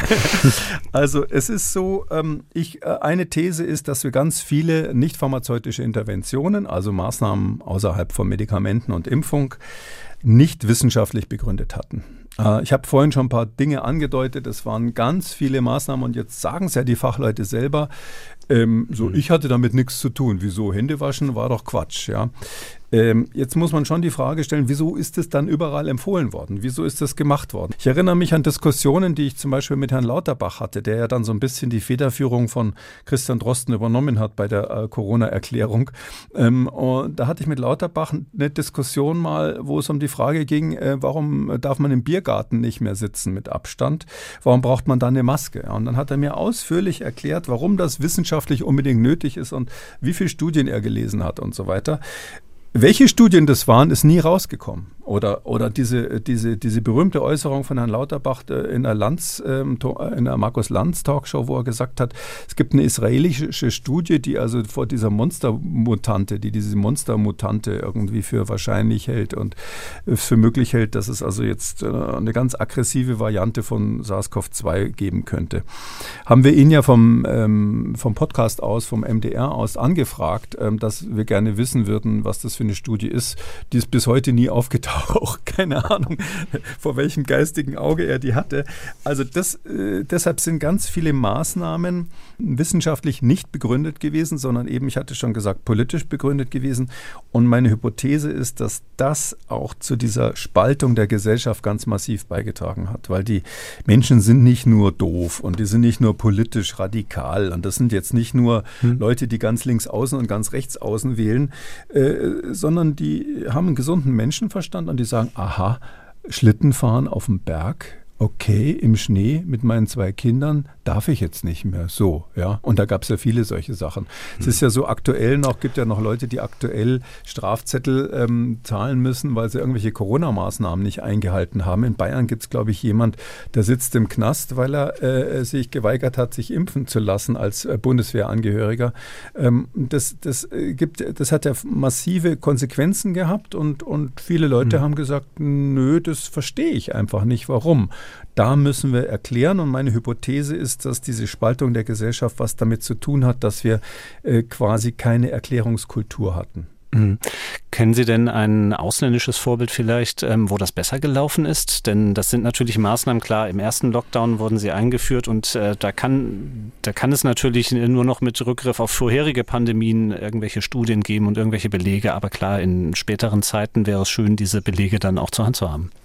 S3: Also es ist so, ähm, ich, äh, eine These ist, dass wir ganz viele nicht pharmazeutische Interventionen, also Maßnahmen außerhalb von Medikamenten und Impfung, nicht wissenschaftlich begründet hatten. Ich habe vorhin schon ein paar Dinge angedeutet, es waren ganz viele Maßnahmen und jetzt sagen es ja die Fachleute selber, ähm, so ich hatte damit nichts zu tun. Wieso? Hände waschen war doch Quatsch, ja. Ähm, jetzt muss man schon die Frage stellen, wieso ist es dann überall empfohlen worden? Wieso ist das gemacht worden? Ich erinnere mich an Diskussionen, die ich zum Beispiel mit Herrn Lauterbach hatte, der ja dann so ein bisschen die Federführung von Christian Drosten übernommen hat bei der äh, Corona-Erklärung. Ähm, und da hatte ich mit Lauterbach eine Diskussion mal, wo es um die Frage ging, äh, warum darf man im Biergarten nicht mehr sitzen mit Abstand? Warum braucht man dann eine Maske? Und dann hat er mir ausführlich erklärt, warum das wissenschaftlich unbedingt nötig ist und wie viele Studien er gelesen hat und so weiter. Welche Studien das waren, ist nie rausgekommen. Oder, oder diese, diese, diese berühmte Äußerung von Herrn Lauterbach in der, Lanz, in der Markus Lanz Talkshow, wo er gesagt hat, es gibt eine israelische Studie, die also vor dieser Monstermutante, die diese Monstermutante irgendwie für wahrscheinlich hält und für möglich hält, dass es also jetzt eine ganz aggressive Variante von SARS-CoV zwei geben könnte. Haben wir ihn ja vom, ähm, vom Podcast aus, vom M D R aus angefragt, ähm, dass wir gerne wissen würden, was das für eine Studie ist. Die ist bis heute nie aufgetaucht. Auch keine Ahnung, vor welchem geistigen Auge er die hatte. Also das, äh, deshalb sind ganz viele Maßnahmen wissenschaftlich nicht begründet gewesen, sondern eben, ich hatte schon gesagt, politisch begründet gewesen. Und meine Hypothese ist, dass das auch zu dieser Spaltung der Gesellschaft ganz massiv beigetragen hat, weil die Menschen sind nicht nur doof und die sind nicht nur politisch radikal und das sind jetzt nicht nur hm. Leute, die ganz links außen und ganz rechts außen wählen, äh, sondern die haben einen gesunden Menschenverstand und die sagen, aha, Schlitten fahren auf dem Berg, okay, im Schnee mit meinen zwei Kindern darf ich jetzt nicht mehr. So, ja. Und da gab es ja viele solche Sachen. Hm. Es ist ja so aktuell noch, gibt ja noch Leute, die aktuell Strafzettel ähm, zahlen müssen, weil sie irgendwelche Corona-Maßnahmen nicht eingehalten haben. In Bayern gibt es, glaube ich, jemand, der sitzt im Knast, weil er äh, sich geweigert hat, sich impfen zu lassen als äh, Bundeswehrangehöriger. Ähm, das, das, äh, gibt, das hat ja massive Konsequenzen gehabt und, und viele Leute hm. haben gesagt, nö, das verstehe ich einfach nicht. Warum? Da müssen wir erklären und meine Hypothese ist, dass diese Spaltung der Gesellschaft was damit zu tun hat, dass wir äh, quasi keine Erklärungskultur hatten.
S2: Mhm. Kennen Sie denn ein ausländisches Vorbild vielleicht, ähm, wo das besser gelaufen ist? Denn das sind natürlich Maßnahmen, klar, im ersten Lockdown wurden sie eingeführt und äh, da kann, da kann es natürlich nur noch mit Rückgriff auf vorherige Pandemien irgendwelche Studien geben und irgendwelche Belege, aber klar, in späteren Zeiten wäre es schön, diese Belege dann auch zur Hand zu haben.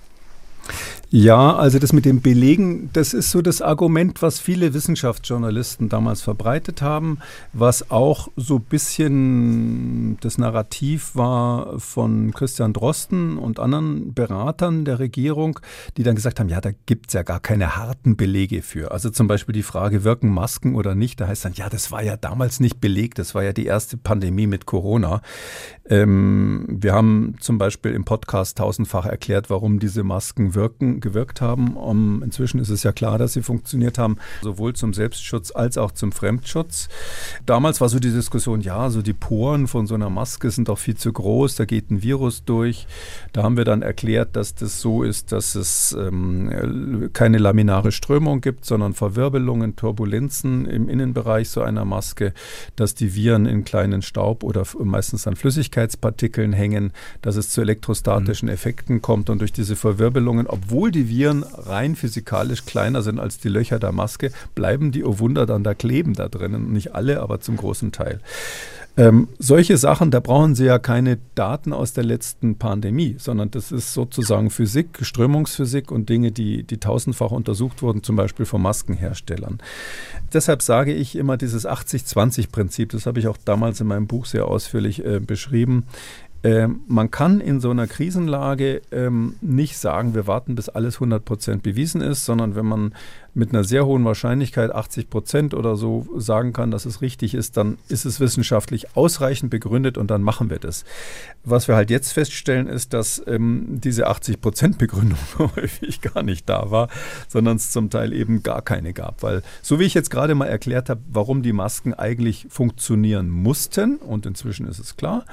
S3: Ja, also das mit dem Belegen, das ist so das Argument, was viele Wissenschaftsjournalisten damals verbreitet haben, was auch so ein bisschen das Narrativ war von Christian Drosten und anderen Beratern der Regierung, die dann gesagt haben, ja, da gibt es ja gar keine harten Belege für. Also zum Beispiel die Frage, wirken Masken oder nicht, da heißt dann, ja, das war ja damals nicht belegt, das war ja die erste Pandemie mit Corona. Ähm, wir haben zum Beispiel im Podcast tausendfach erklärt, warum diese Masken wirken gewirkt haben. Um, inzwischen ist es ja klar, dass sie funktioniert haben, sowohl zum Selbstschutz als auch zum Fremdschutz. Damals war so die Diskussion, ja, so die Poren von so einer Maske sind doch viel zu groß, da geht ein Virus durch. Da haben wir dann erklärt, dass das so ist, dass es ähm, keine laminare Strömung gibt, sondern Verwirbelungen, Turbulenzen im Innenbereich so einer Maske, dass die Viren in kleinen Staub oder meistens an Flüssigkeitspartikeln hängen, dass es zu elektrostatischen mhm. Effekten kommt und durch diese Verwirbelungen, obwohl die Viren rein physikalisch kleiner sind als die Löcher der Maske, bleiben die, oh Wunder, dann da kleben da drinnen. Nicht alle, aber zum großen Teil. Ähm, solche Sachen, da brauchen Sie ja keine Daten aus der letzten Pandemie, sondern das ist sozusagen Physik, Strömungsphysik und Dinge, die, die tausendfach untersucht wurden, zum Beispiel von Maskenherstellern. Deshalb sage ich immer dieses achtzig zwanzig Prinzip, das habe ich auch damals in meinem Buch sehr ausführlich äh, beschrieben. Ähm, man kann in so einer Krisenlage ähm, nicht sagen, wir warten, bis alles hundert Prozent bewiesen ist, sondern wenn man mit einer sehr hohen Wahrscheinlichkeit achtzig Prozent oder so sagen kann, dass es richtig ist, dann ist es wissenschaftlich ausreichend begründet und dann machen wir das. Was wir halt jetzt feststellen, ist, dass ähm, diese achtzig Prozent Begründung häufig gar nicht da war, sondern es zum Teil eben gar keine gab. Weil, so wie ich jetzt gerade mal erklärt habe, warum die Masken eigentlich funktionieren mussten, und inzwischen ist es klar,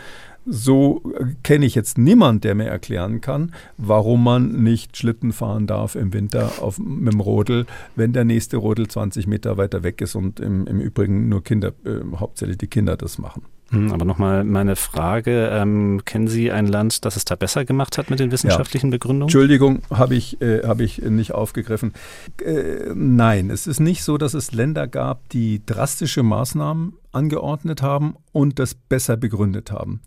S3: so kenne ich jetzt niemand, der mir erklären kann, warum man nicht Schlitten fahren darf im Winter auf, mit dem Rodel, wenn der nächste Rodel zwanzig Meter weiter weg ist und im, im Übrigen nur Kinder, äh, hauptsächlich die Kinder das machen.
S2: Aber nochmal meine Frage, ähm, kennen Sie ein Land, das es da besser gemacht hat mit den wissenschaftlichen ja. Begründungen?
S3: Entschuldigung, habe ich, äh, hab ich nicht aufgegriffen. Äh, nein, es ist nicht so, dass es Länder gab, die drastische Maßnahmen angeordnet haben und das besser begründet haben.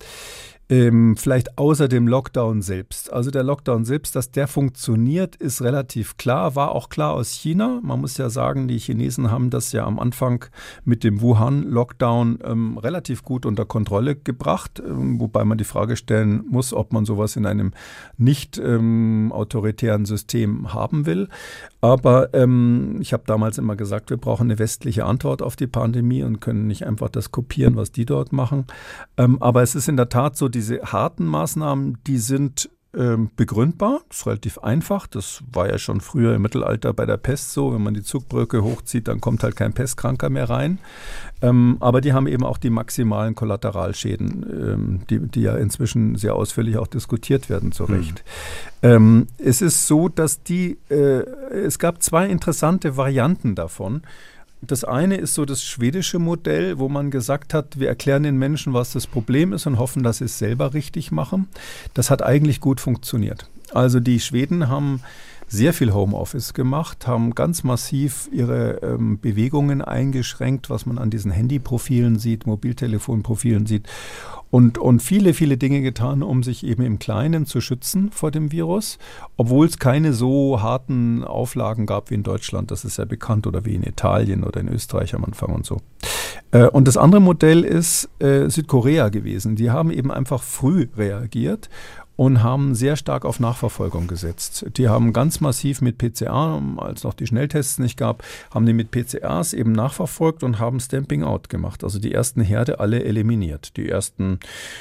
S3: Ähm, vielleicht außer dem Lockdown selbst. Also der Lockdown selbst, dass der funktioniert, ist relativ klar, war auch klar aus China. Man muss ja sagen, die Chinesen haben das ja am Anfang mit dem Wuhan-Lockdown ähm, relativ gut unter Kontrolle gebracht, ähm, wobei man die Frage stellen muss, ob man sowas in einem nicht ähm, autoritären System haben will. Aber ähm, ich habe damals immer gesagt, wir brauchen eine westliche Antwort auf die Pandemie und können nicht einfach das kopieren, was die dort machen. Ähm, aber es ist in der Tat so, diese harten Maßnahmen, die sind ähm, begründbar. Das ist relativ einfach. Das war ja schon früher im Mittelalter bei der Pest so. Wenn man die Zugbrücke hochzieht, dann kommt halt kein Pestkranker mehr rein. Ähm, aber die haben eben auch die maximalen Kollateralschäden, ähm, die, die ja inzwischen sehr ausführlich auch diskutiert werden, zu Recht. Mhm. Ähm, es ist so, dass die, äh, es gab zwei interessante Varianten davon. Das eine ist so das schwedische Modell, wo man gesagt hat, wir erklären den Menschen, was das Problem ist und hoffen, dass sie es selber richtig machen. Das hat eigentlich gut funktioniert. Also die Schweden haben sehr viel Homeoffice gemacht, haben ganz massiv ihre ähm, Bewegungen eingeschränkt, was man an diesen Handyprofilen sieht, Mobiltelefonprofilen sieht. Und, und viele, viele Dinge getan, um sich eben im Kleinen zu schützen vor dem Virus, obwohl es keine so harten Auflagen gab wie in Deutschland, das ist ja bekannt, oder wie in Italien oder in Österreich am Anfang und so. Äh, und das andere Modell ist äh, Südkorea gewesen. Die haben eben einfach früh reagiert und haben sehr stark auf Nachverfolgung gesetzt. Die haben ganz massiv mit P C R, als noch die Schnelltests nicht gab, haben die mit P C Rs eben nachverfolgt und haben Stamping Out gemacht. Also die ersten Herde alle eliminiert. Die ersten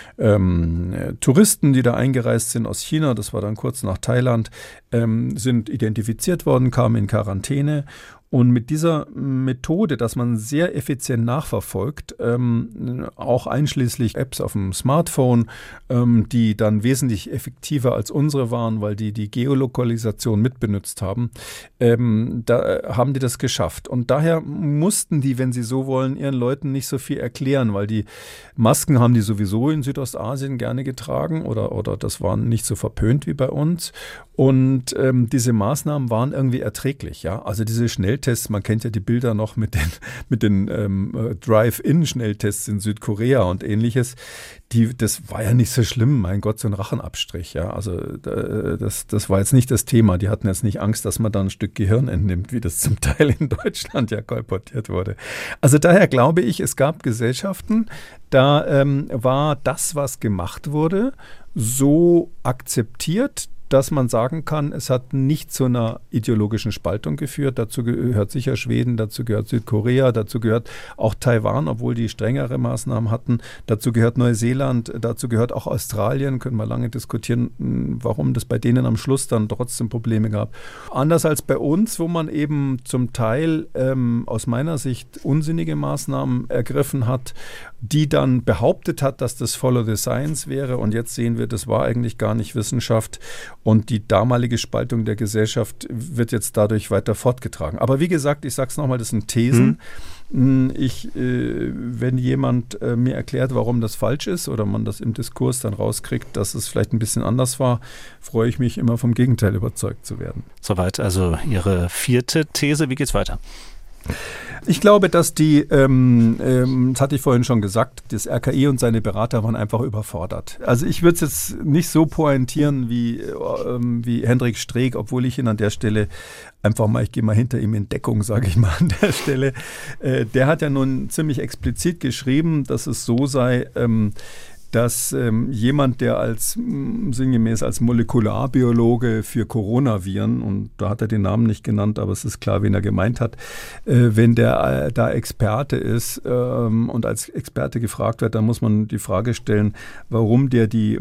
S3: ähm, Touristen, die da eingereist sind aus China, das war dann kurz nach Thailand, ähm, sind identifiziert worden, kamen in Quarantäne. Und mit dieser Methode, dass man sehr effizient nachverfolgt, ähm, auch einschließlich Apps auf dem Smartphone, ähm, die dann wesentlich effektiver als unsere waren, weil die die Geolokalisation mitbenutzt haben, ähm, da haben die das geschafft. Und daher mussten die, wenn sie so wollen, ihren Leuten nicht so viel erklären, weil die Masken haben die sowieso in Südostasien gerne getragen oder, oder das war nicht so verpönt wie bei uns. Und ähm, diese Maßnahmen waren irgendwie erträglich, ja. Also diese Schnelltests, man kennt ja die Bilder noch mit den, mit den ähm, Drive-In-Schnelltests in Südkorea und ähnliches. Die, das war ja nicht so schlimm, mein Gott, so ein Rachenabstrich, ja. Also äh, das, das war jetzt nicht das Thema. Die hatten jetzt nicht Angst, dass man da ein Stück Gehirn entnimmt, wie das zum Teil in Deutschland ja kolportiert wurde. Also daher glaube ich, es gab Gesellschaften, da ähm, war das, was gemacht wurde, so akzeptiert, dass man sagen kann, es hat nicht zu einer ideologischen Spaltung geführt. Dazu gehört sicher Schweden, dazu gehört Südkorea, dazu gehört auch Taiwan, obwohl die strengere Maßnahmen hatten. Dazu gehört Neuseeland, dazu gehört auch Australien. Können wir lange diskutieren, warum das bei denen am Schluss dann trotzdem Probleme gab. Anders als bei uns, wo man eben zum Teil ähm, aus meiner Sicht unsinnige Maßnahmen ergriffen hat, die dann behauptet hat, dass das Follow the Science wäre. Und jetzt sehen wir, das war eigentlich gar nicht Wissenschaft. Und die damalige Spaltung der Gesellschaft wird jetzt dadurch weiter fortgetragen. Aber wie gesagt, ich sage es nochmal, das sind Thesen. Hm. Ich, äh, wenn jemand äh, mir erklärt, warum das falsch ist oder man das im Diskurs dann rauskriegt, dass es vielleicht ein bisschen anders war, freue ich mich immer vom Gegenteil überzeugt zu werden.
S2: Soweit also Ihre vierte These. Wie geht's weiter?
S3: Ich glaube, dass die, ähm, ähm, das hatte ich vorhin schon gesagt, das R K I und seine Berater waren einfach überfordert. Also ich würde es jetzt nicht so pointieren wie, ähm, wie Hendrik Streeck, obwohl ich ihn an der Stelle einfach mal, ich gehe mal hinter ihm in Deckung, sage ich mal an der Stelle. Äh, der hat ja nun ziemlich explizit geschrieben, dass es so sei, ähm, dass ähm, jemand, der als sinngemäß als Molekularbiologe für Coronaviren, und da hat er den Namen nicht genannt, aber es ist klar, wen er gemeint hat, äh, wenn der äh, da Experte ist ähm, und als Experte gefragt wird, dann muss man die Frage stellen, warum der die,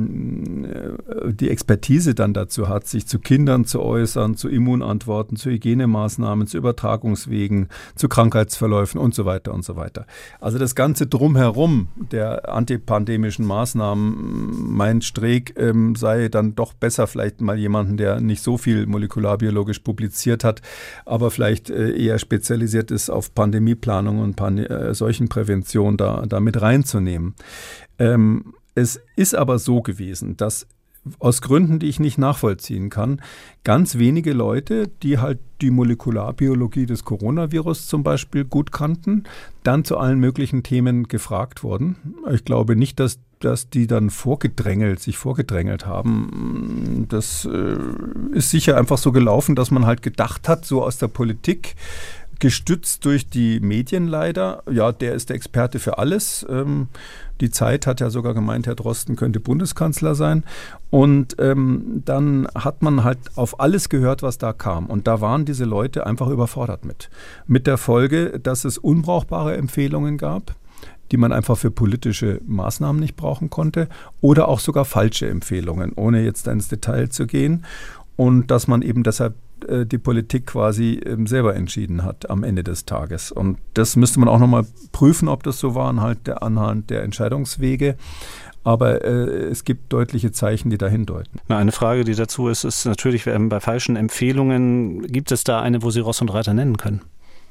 S3: mh, die Expertise dann dazu hat, sich zu Kindern zu äußern, zu Immunantworten, zu Hygienemaßnahmen, zu Übertragungswegen, zu Krankheitsverläufen und so weiter und so weiter. Also das Ganze drumherum der Antipandemie Maßnahmen, meint Streeck, ähm, sei dann doch besser vielleicht mal jemanden, der nicht so viel molekularbiologisch publiziert hat, aber vielleicht äh, eher spezialisiert ist auf Pandemieplanung und Pande- äh, Seuchenprävention da, da mit reinzunehmen. Ähm, es ist aber so gewesen, dass aus Gründen, die ich nicht nachvollziehen kann, ganz wenige Leute, die halt die Molekularbiologie des Coronavirus zum Beispiel gut kannten, dann zu allen möglichen Themen gefragt wurden. Ich glaube nicht, dass, dass die dann vorgedrängelt, sich vorgedrängelt haben. Das äh, ist sicher einfach so gelaufen, dass man halt gedacht hat, so aus der Politik, gestützt durch die Medien leider. Ja, der ist der Experte für alles. Ähm, die Zeit hat ja sogar gemeint, Herr Drosten könnte Bundeskanzler sein. Und ähm, dann hat man halt auf alles gehört, was da kam. Und da waren diese Leute einfach überfordert mit. Mit der Folge, dass es unbrauchbare Empfehlungen gab, die man einfach für politische Maßnahmen nicht brauchen konnte. Oder auch sogar falsche Empfehlungen, ohne jetzt ins Detail zu gehen. Und dass man eben deshalb die Politik quasi selber entschieden hat am Ende des Tages. Und das müsste man auch nochmal prüfen, ob das so war, anhand der, anhand der Entscheidungswege. Aber äh, es gibt deutliche Zeichen, die dahin deuten.
S2: Na, eine Frage, die dazu ist, ist natürlich ähm, bei falschen Empfehlungen, gibt es da eine, wo Sie Ross und Reiter nennen können?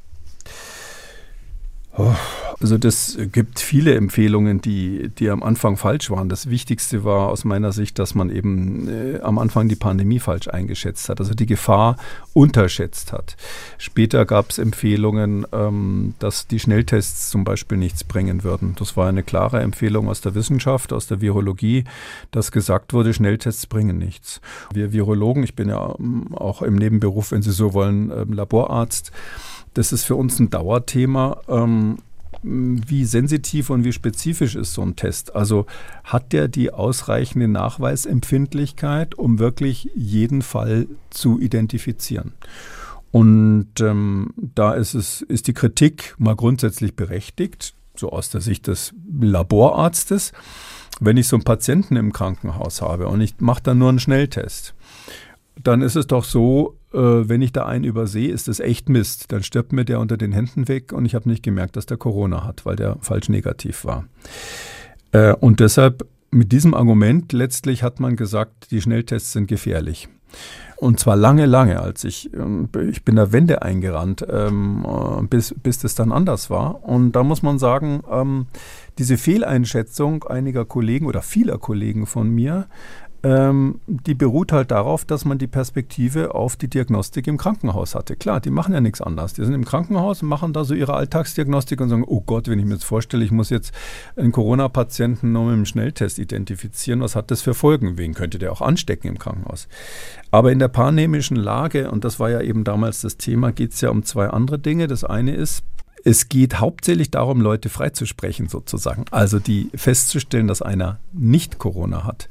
S3: Oh, also das gibt viele Empfehlungen, die, die am Anfang falsch waren. Das Wichtigste war aus meiner Sicht, dass man eben äh, am Anfang die Pandemie falsch eingeschätzt hat, also die Gefahr unterschätzt hat. Später gab es Empfehlungen, ähm, dass die Schnelltests zum Beispiel nichts bringen würden. Das war eine klare Empfehlung aus der Wissenschaft, aus der Virologie, dass gesagt wurde, Schnelltests bringen nichts. Wir Virologen, ich bin ja auch im Nebenberuf, wenn Sie so wollen, äh, Laborarzt, das ist für uns ein Dauerthema. Ähm, wie sensitiv und wie spezifisch ist so ein Test? Also hat der die ausreichende Nachweisempfindlichkeit, um wirklich jeden Fall zu identifizieren? Und ähm, da ist es, ist die Kritik mal grundsätzlich berechtigt, so aus der Sicht des Laborarztes, wenn ich so einen Patienten im Krankenhaus habe und ich mache dann nur einen Schnelltest. Dann ist es doch so, äh, wenn ich da einen übersehe, ist das echt Mist. Dann stirbt mir der unter den Händen weg und ich habe nicht gemerkt, dass der Corona hat, weil der falsch negativ war. Äh, und deshalb mit diesem Argument letztlich hat man gesagt, die Schnelltests sind gefährlich. Und zwar lange, lange, als ich, ich bin der Wende eingerannt, ähm, bis, bis das dann anders war. Und da muss man sagen, ähm, diese Fehleinschätzung einiger Kollegen oder vieler Kollegen von mir, Ähm, die beruht halt darauf, dass man die Perspektive auf die Diagnostik im Krankenhaus hatte. Klar, die machen ja nichts anderes. Die sind im Krankenhaus und machen da so ihre Alltagsdiagnostik und sagen, oh Gott, wenn ich mir jetzt vorstelle, ich muss jetzt einen Corona-Patienten nur mit einem Schnelltest identifizieren, was hat das für Folgen? Wen könnte der auch anstecken im Krankenhaus? Aber in der pandemischen Lage, und das war ja eben damals das Thema, geht es ja um zwei andere Dinge. Das eine ist, es geht hauptsächlich darum, Leute freizusprechen sozusagen. Also die festzustellen, dass einer nicht Corona hat.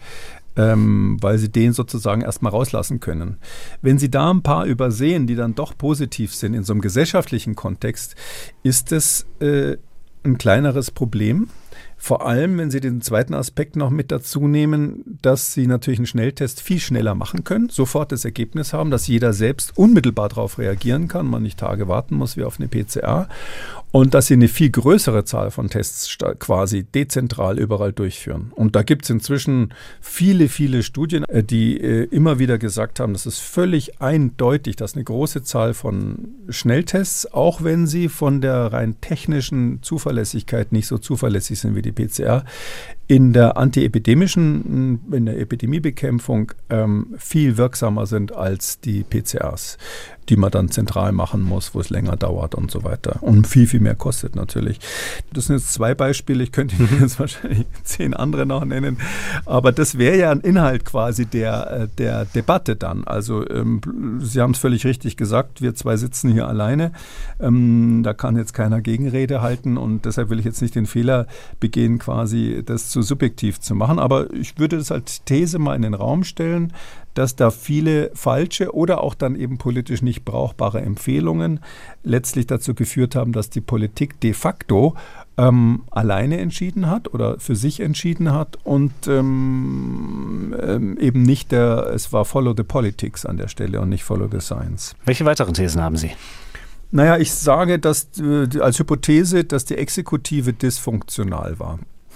S3: ähm, weil sie den sozusagen erstmal rauslassen können. Wenn Sie da ein paar übersehen, die dann doch positiv sind in so einem gesellschaftlichen Kontext, ist es äh, ein kleineres Problem. Vor allem, wenn Sie den zweiten Aspekt noch mit dazu nehmen, dass Sie natürlich einen Schnelltest viel schneller machen können, sofort das Ergebnis haben, dass jeder selbst unmittelbar darauf reagieren kann, man nicht Tage warten muss wie auf eine P C R und dass Sie eine viel größere Zahl von Tests quasi dezentral überall durchführen. Und da gibt es inzwischen viele, viele Studien, die immer wieder gesagt haben, das ist völlig eindeutig, dass eine große Zahl von Schnelltests, auch wenn sie von der rein technischen Zuverlässigkeit nicht so zuverlässig sind wie die P C R, in der antiepidemischen, in der Epidemiebekämpfung ähm, viel wirksamer sind als die P C Rs, die man dann zentral machen muss, wo es länger dauert und so weiter. Und viel, viel mehr kostet natürlich. Das sind jetzt zwei Beispiele, ich könnte Ihnen jetzt wahrscheinlich zehn andere noch nennen, aber das wäre ja ein Inhalt quasi der, der Debatte dann. Also ähm, Sie haben es völlig richtig gesagt, wir zwei sitzen hier alleine, ähm, da kann jetzt keiner Gegenrede halten und deshalb will ich jetzt nicht den Fehler begehen, quasi das zu subjektiv zu machen, aber ich würde das als These mal in den Raum stellen, dass da viele falsche oder auch dann eben politisch nicht brauchbare Empfehlungen letztlich dazu geführt haben, dass die Politik de facto ähm, alleine entschieden hat oder für sich entschieden hat und ähm, ähm, eben nicht der, es war Follow the Politics an der Stelle und nicht Follow the Science.
S2: Welche weiteren Thesen haben Sie?
S3: Naja, ich sage, dass äh, als Hypothese, dass die Exekutive dysfunktional war.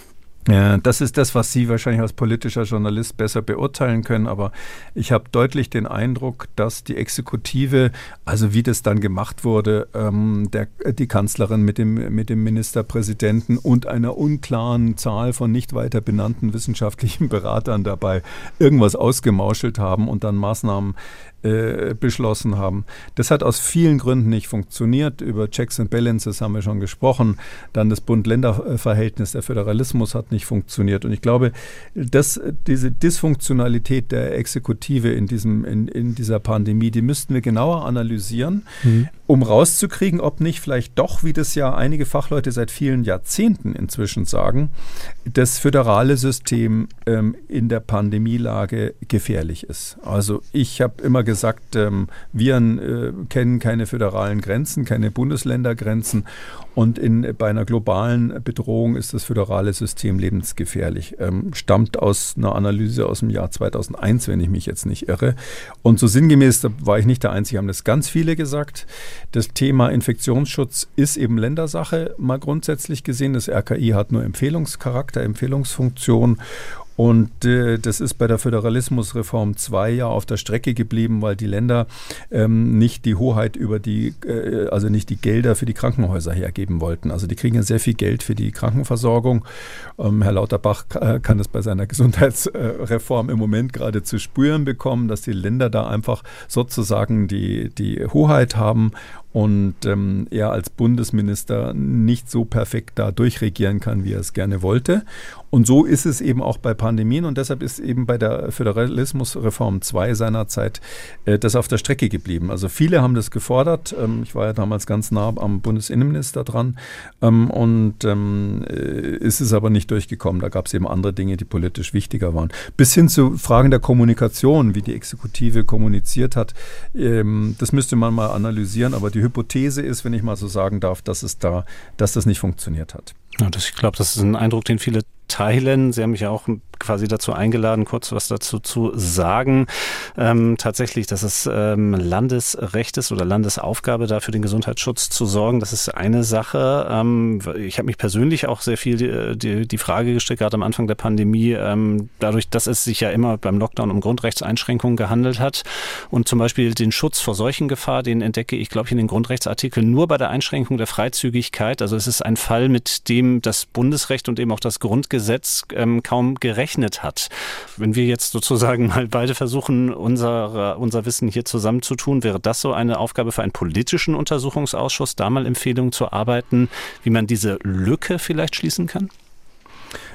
S3: Ja, das ist das, was Sie wahrscheinlich als politischer Journalist besser beurteilen können, aber ich habe deutlich den Eindruck, dass die Exekutive, also wie das dann gemacht wurde, ähm, der, die Kanzlerin mit dem, mit dem Ministerpräsidenten und einer unklaren Zahl von nicht weiter benannten wissenschaftlichen Beratern dabei irgendwas ausgemauschelt haben und dann Maßnahmen äh, beschlossen haben. Das hat aus vielen Gründen nicht funktioniert. Über Checks and Balances haben wir schon gesprochen. Dann das Bund-Länder-Verhältnis, der Föderalismus hat nicht funktioniert. Und ich glaube, dass diese Dysfunktionalität der Exekutive in, diesem, in, in dieser Pandemie, die müssten wir genauer analysieren, mhm. um rauszukriegen, ob nicht vielleicht doch, wie das ja einige Fachleute seit vielen Jahrzehnten inzwischen sagen, das föderale System ähm, in der Pandemielage gefährlich ist. Also ich habe immer gesagt, ähm, wir äh, kennen keine föderalen Grenzen, keine Bundesländergrenzen und in, bei einer globalen Bedrohung ist das föderale System lebensgefährlich. Ähm, stammt aus einer Analyse aus dem Jahr zweitausendeins, wenn ich mich jetzt nicht irre. Und so sinngemäß, da war ich nicht der Einzige, haben das ganz viele gesagt. Das Thema Infektionsschutz ist eben Ländersache, mal grundsätzlich gesehen. Das R K I hat nur Empfehlungscharakter, Empfehlungsfunktion. Und äh, das ist bei der Föderalismusreform zwei ja auf der Strecke geblieben, weil die Länder ähm, nicht die Hoheit über die, äh, also nicht die Gelder für die Krankenhäuser hergeben wollten. Also die kriegen ja sehr viel Geld für die Krankenversorgung. Ähm, Herr Lauterbach äh, kann das bei seiner Gesundheitsreform im Moment gerade zu spüren bekommen, dass die Länder da einfach sozusagen die, die Hoheit haben und ähm, er als Bundesminister nicht so perfekt da durchregieren kann, wie er es gerne wollte. Und so ist es eben auch bei Pandemien und deshalb ist eben bei der Föderalismusreform zwei seinerzeit äh, das auf der Strecke geblieben. Also viele haben das gefordert. Ähm, ich war ja damals ganz nah am Bundesinnenminister dran ähm, und ähm, äh, ist es aber nicht durchgekommen. Da gab es eben andere Dinge, die politisch wichtiger waren. Bis hin zu Fragen der Kommunikation, wie die Exekutive kommuniziert hat. Ähm, das müsste man mal analysieren, aber die Hypothese ist, wenn ich mal so sagen darf, dass es da, dass das nicht funktioniert hat.
S2: Ja, das, ich glaube, das ist ein Eindruck, den viele teilen. Sie haben mich ja auch quasi dazu eingeladen, kurz was dazu zu sagen. Ähm, tatsächlich, dass es ähm, Landesrecht ist oder Landesaufgabe, da für den Gesundheitsschutz zu sorgen, das ist eine Sache. Ähm, ich habe mich persönlich auch sehr viel die, die, die Frage gestellt, gerade am Anfang der Pandemie, ähm, dadurch, dass es sich ja immer beim Lockdown um Grundrechtseinschränkungen gehandelt hat und zum Beispiel den Schutz vor Seuchengefahr, den entdecke ich, glaube ich, in den Grundrechtsartikeln nur bei der Einschränkung der Freizügigkeit. Also es ist ein Fall, mit dem das Bundesrecht und eben auch das Grundgesetz ähm, kaum gerechnet hat. Wenn wir jetzt sozusagen mal beide versuchen, unser, unser Wissen hier zusammenzutun, wäre das so eine Aufgabe für einen politischen Untersuchungsausschuss, da mal Empfehlungen zu arbeiten, wie man diese Lücke vielleicht schließen kann?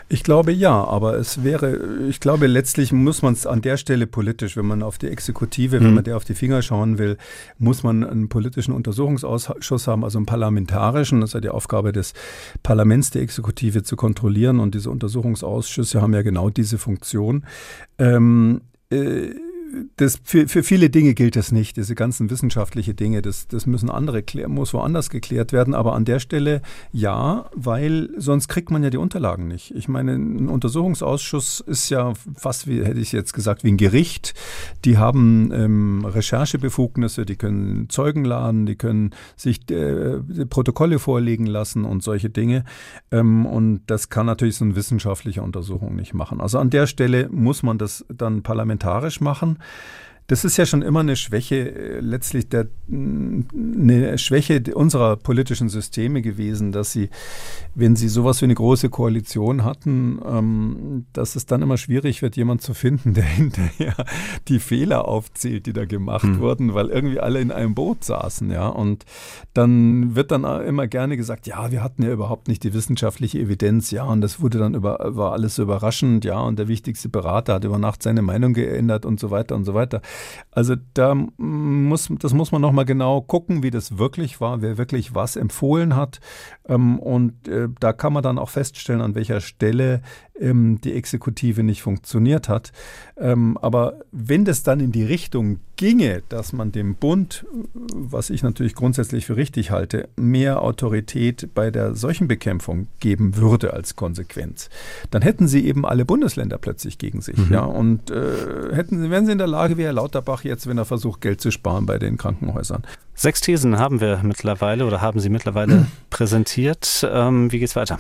S3: Ich glaube ja, aber es wäre, ich glaube letztlich muss man es an der Stelle politisch, wenn man auf die Exekutive, mhm. wenn man der auf die Finger schauen will, muss man einen politischen Untersuchungsausschuss haben, also einen parlamentarischen. Das ist ja die Aufgabe des Parlaments, die Exekutive zu kontrollieren, und diese Untersuchungsausschüsse haben ja genau diese Funktion. Ähm, äh, Das, für, für viele Dinge gilt das nicht, diese ganzen wissenschaftlichen Dinge, das, das müssen andere klären, muss woanders geklärt werden, aber an der Stelle ja, weil sonst kriegt man ja die Unterlagen nicht. Ich meine, ein Untersuchungsausschuss ist ja fast wie, hätte ich jetzt gesagt, wie ein Gericht. Die haben ähm, Recherchebefugnisse, die können Zeugen laden, die können sich äh, Protokolle vorlegen lassen und solche Dinge, ähm, und das kann natürlich so eine wissenschaftliche Untersuchung nicht machen. Also an der Stelle muss man das dann parlamentarisch machen. Das ist ja schon immer eine Schwäche, letztlich der, eine Schwäche unserer politischen Systeme gewesen, dass sie, wenn sie sowas wie eine große Koalition hatten, ähm, dass es dann immer schwierig wird, jemanden zu finden, der hinterher die Fehler aufzählt, die da gemacht mhm. wurden, weil irgendwie alle in einem Boot saßen, ja. Und dann wird dann immer gerne gesagt, ja, wir hatten ja überhaupt nicht die wissenschaftliche Evidenz, ja, und das wurde dann über, war alles so überraschend, ja, und der wichtigste Berater hat über Nacht seine Meinung geändert und so weiter und so weiter. Also da muss, das muss man nochmal genau gucken, wie das wirklich war, wer wirklich was empfohlen hat. Und da kann man dann auch feststellen, an welcher Stelle die Exekutive nicht funktioniert hat. Aber wenn das dann in die Richtung ginge, dass man dem Bund, was ich natürlich grundsätzlich für richtig halte, mehr Autorität bei der Seuchenbekämpfung geben würde als Konsequenz, dann hätten sie eben alle Bundesländer plötzlich gegen sich. Mhm. Ja, und äh, hätten, wären sie in der Lage, wie Herr Lauterbach jetzt, wenn er versucht, Geld zu sparen bei den Krankenhäusern.
S2: Sechs Thesen haben wir mittlerweile oder haben Sie mittlerweile präsentiert. Ähm, wie geht's weiter?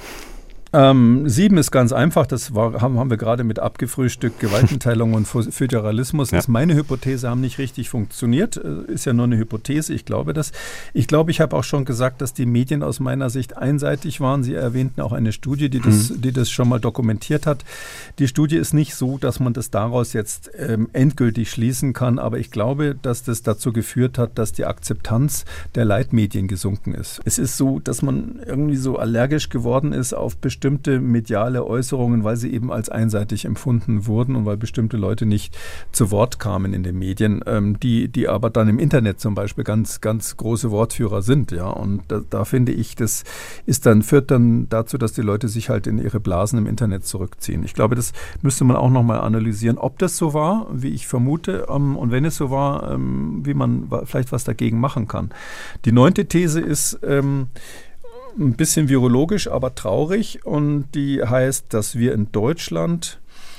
S3: Ähm, sieben ist ganz einfach, das war, haben, haben wir gerade mit abgefrühstückt, Gewaltenteilung und Föderalismus. Ja. Das ist meine Hypothese, haben nicht richtig funktioniert, ist ja nur eine Hypothese, ich glaube das. Ich glaube, ich habe auch schon gesagt, dass die Medien aus meiner Sicht einseitig waren. Sie erwähnten auch eine Studie, die das, mhm. die das schon mal dokumentiert hat. Die Studie ist nicht so, dass man das daraus jetzt ähm, endgültig schließen kann, aber ich glaube, dass das dazu geführt hat, dass die Akzeptanz der Leitmedien gesunken ist. Es ist so, dass man irgendwie so allergisch geworden ist auf bestimmte bestimmte mediale Äußerungen, weil sie eben als einseitig empfunden wurden und weil bestimmte Leute nicht zu Wort kamen in den Medien, ähm, die, die aber dann im Internet zum Beispiel ganz, ganz große Wortführer sind. Ja? Und da, da finde ich, das ist dann, führt dann dazu, dass die Leute sich halt in ihre Blasen im Internet zurückziehen. Ich glaube, das müsste man auch nochmal analysieren, ob das so war, wie ich vermute, ähm, und wenn es so war, ähm, wie man vielleicht was dagegen machen kann. Die neunte These ist, ähm, ein bisschen virologisch, aber traurig, und die heißt, dass wir in Deutschland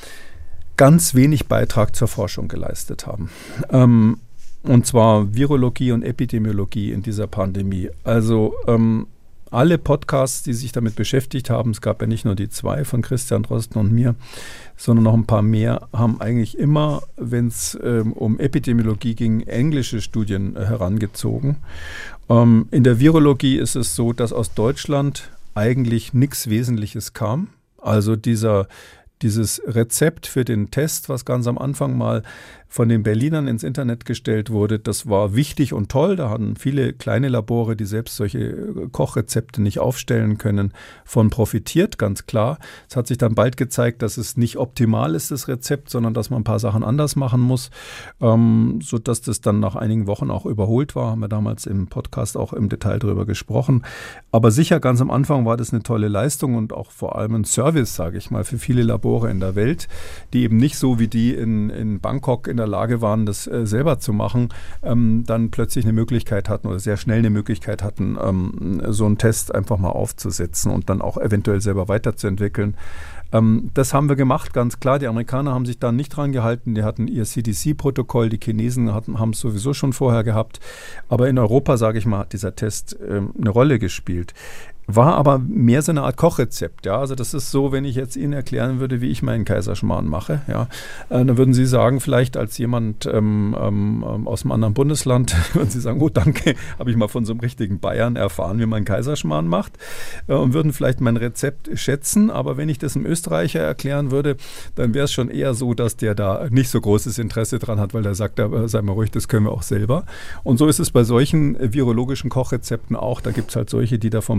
S3: ganz wenig Beitrag zur Forschung geleistet haben. Ähm, und zwar Virologie und Epidemiologie in dieser Pandemie. Also ähm, alle Podcasts, die sich damit beschäftigt haben, es gab ja nicht nur die zwei von Christian Drosten und mir, sondern noch ein paar mehr, haben eigentlich immer, wenn es ähm, um Epidemiologie ging, englische Studien äh, herangezogen. Ähm, in der Virologie ist es so, dass aus Deutschland eigentlich nichts Wesentliches kam. Also dieser, dieses Rezept für den Test, was ganz am Anfang mal von den Berlinern ins Internet gestellt wurde, das war wichtig und toll. Da hatten viele kleine Labore, die selbst solche Kochrezepte nicht aufstellen können, von profitiert, ganz klar. Es hat sich dann bald gezeigt, dass es nicht optimal ist, das Rezept, sondern dass man ein paar Sachen anders machen muss, ähm, sodass das dann nach einigen Wochen auch überholt war. Haben wir damals im Podcast auch im Detail darüber gesprochen. Aber sicher, ganz am Anfang war das eine tolle Leistung und auch vor allem ein Service, sage ich mal, für viele Labore in der Welt, die eben nicht so wie die in, in Bangkok in der Lage waren, das äh, selber zu machen, ähm, dann plötzlich eine Möglichkeit hatten oder sehr schnell eine Möglichkeit hatten, ähm, so einen Test einfach mal aufzusetzen und dann auch eventuell selber weiterzuentwickeln. Ähm, das haben wir gemacht, ganz klar. Die Amerikaner haben sich da nicht dran gehalten. Die hatten ihr C D C-Protokoll. Die Chinesen hatten, haben es sowieso schon vorher gehabt. Aber in Europa, sage ich mal, hat dieser Test ähm, eine Rolle gespielt. War aber mehr so eine Art Kochrezept. Ja? Also das ist so, wenn ich jetzt Ihnen erklären würde, wie ich meinen Kaiserschmarrn mache. Ja? Äh, dann würden Sie sagen, vielleicht als jemand ähm, ähm, aus einem anderen Bundesland, würden Sie sagen, oh danke, habe ich mal von so einem richtigen Bayern erfahren, wie man Kaiserschmarrn macht, äh, und würden vielleicht mein Rezept schätzen. Aber wenn ich das einem Österreicher erklären würde, dann wäre es schon eher so, dass der da nicht so großes Interesse dran hat, weil der sagt, äh, sei mal ruhig, das können wir auch selber. Und so ist es bei solchen äh, virologischen Kochrezepten auch. Da gibt es halt solche, die davon profitieren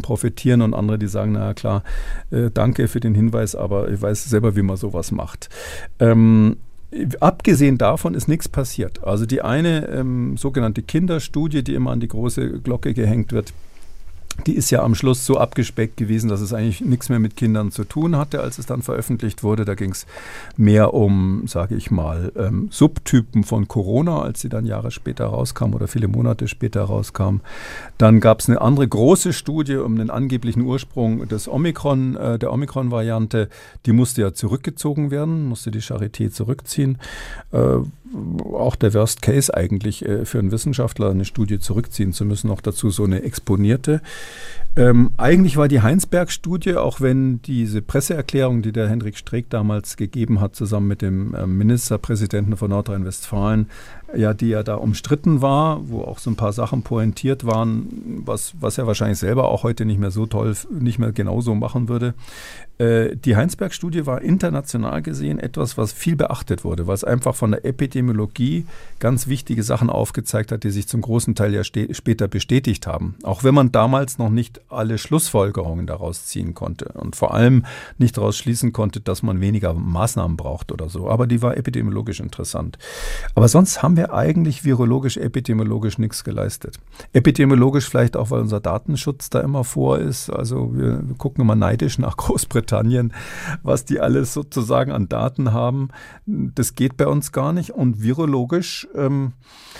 S3: akzeptieren und andere, die sagen, na klar, äh, danke für den Hinweis, aber ich weiß selber, wie man sowas macht. Ähm, Abgesehen davon ist nichts passiert. Also die eine ähm, sogenannte Kinderstudie, die immer an die große Glocke gehängt wird, die ist ja am Schluss so abgespeckt gewesen, dass es eigentlich nichts mehr mit Kindern zu tun hatte, als es dann veröffentlicht wurde. Da ging es mehr um, sage ich mal, ähm, Subtypen von Corona, als sie dann Jahre später rauskam oder viele Monate später rauskam. Dann gab es eine andere große Studie um den angeblichen Ursprung des Omikron, äh, der Omikron-Variante. Die musste ja zurückgezogen werden, musste die Charité zurückziehen. Äh, auch der Worst Case eigentlich äh, für einen Wissenschaftler, eine Studie zurückziehen zu müssen, noch dazu so eine exponierte. Ähm, eigentlich war die Heinsberg-Studie, auch wenn diese Presseerklärung, die der Hendrik Streeck damals gegeben hat, zusammen mit dem äh, Ministerpräsidenten von Nordrhein-Westfalen, ja, die ja da umstritten war, wo auch so ein paar Sachen pointiert waren, was, was er wahrscheinlich selber auch heute nicht mehr so toll, nicht mehr genauso machen würde. Äh, die Heinsberg-Studie war international gesehen etwas, was viel beachtet wurde, weil es einfach von der Epidemiologie ganz wichtige Sachen aufgezeigt hat, die sich zum großen Teil ja ste- später bestätigt haben. Auch wenn man damals noch nicht alle Schlussfolgerungen daraus ziehen konnte und vor allem nicht daraus schließen konnte, dass man weniger Maßnahmen braucht oder so. Aber die war epidemiologisch interessant. Aber sonst haben wir eigentlich virologisch, epidemiologisch nichts geleistet. Epidemiologisch vielleicht auch, weil unser Datenschutz da immer vor ist. Also wir gucken immer neidisch nach Großbritannien, was die alles sozusagen an Daten haben. Das geht bei uns gar nicht. Und virologisch, ähm,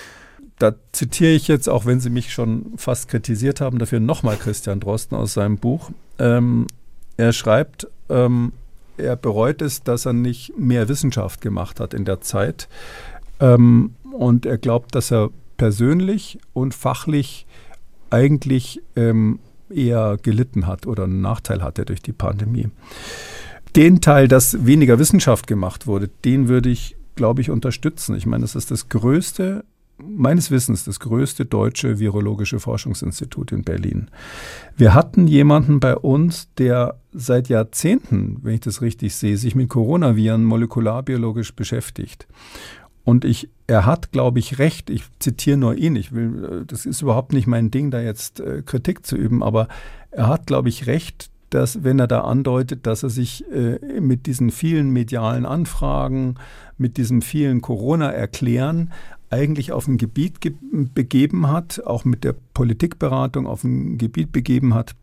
S3: da zitiere ich jetzt, auch wenn Sie mich schon fast kritisiert haben, dafür nochmal Christian Drosten aus seinem Buch. Ähm, er schreibt, ähm, er bereut es, dass er nicht mehr Wissenschaft gemacht hat in der Zeit. Ähm, und er glaubt, dass er persönlich und fachlich eigentlich ähm, eher gelitten hat oder einen Nachteil hatte durch die Pandemie. Den Teil, dass weniger Wissenschaft gemacht wurde, den würde ich, glaube ich, unterstützen. Ich meine, das ist das größte, meines Wissens, das größte deutsche virologische Forschungsinstitut in Berlin. Wir hatten jemanden bei uns, der seit Jahrzehnten, wenn ich das richtig sehe, sich mit Coronaviren molekularbiologisch beschäftigt. Und ich, er hat, glaube ich, recht, ich zitiere nur ihn, ich will, das ist überhaupt nicht mein Ding, da jetzt äh, Kritik zu üben, aber er hat, glaube ich, recht, dass, wenn er da andeutet, dass er sich äh, mit diesen vielen medialen Anfragen, mit diesem vielen Corona-Erklären eigentlich auf ein Gebiet ge- begeben hat, auch mit der Politikberatung auf ein Gebiet begeben hat,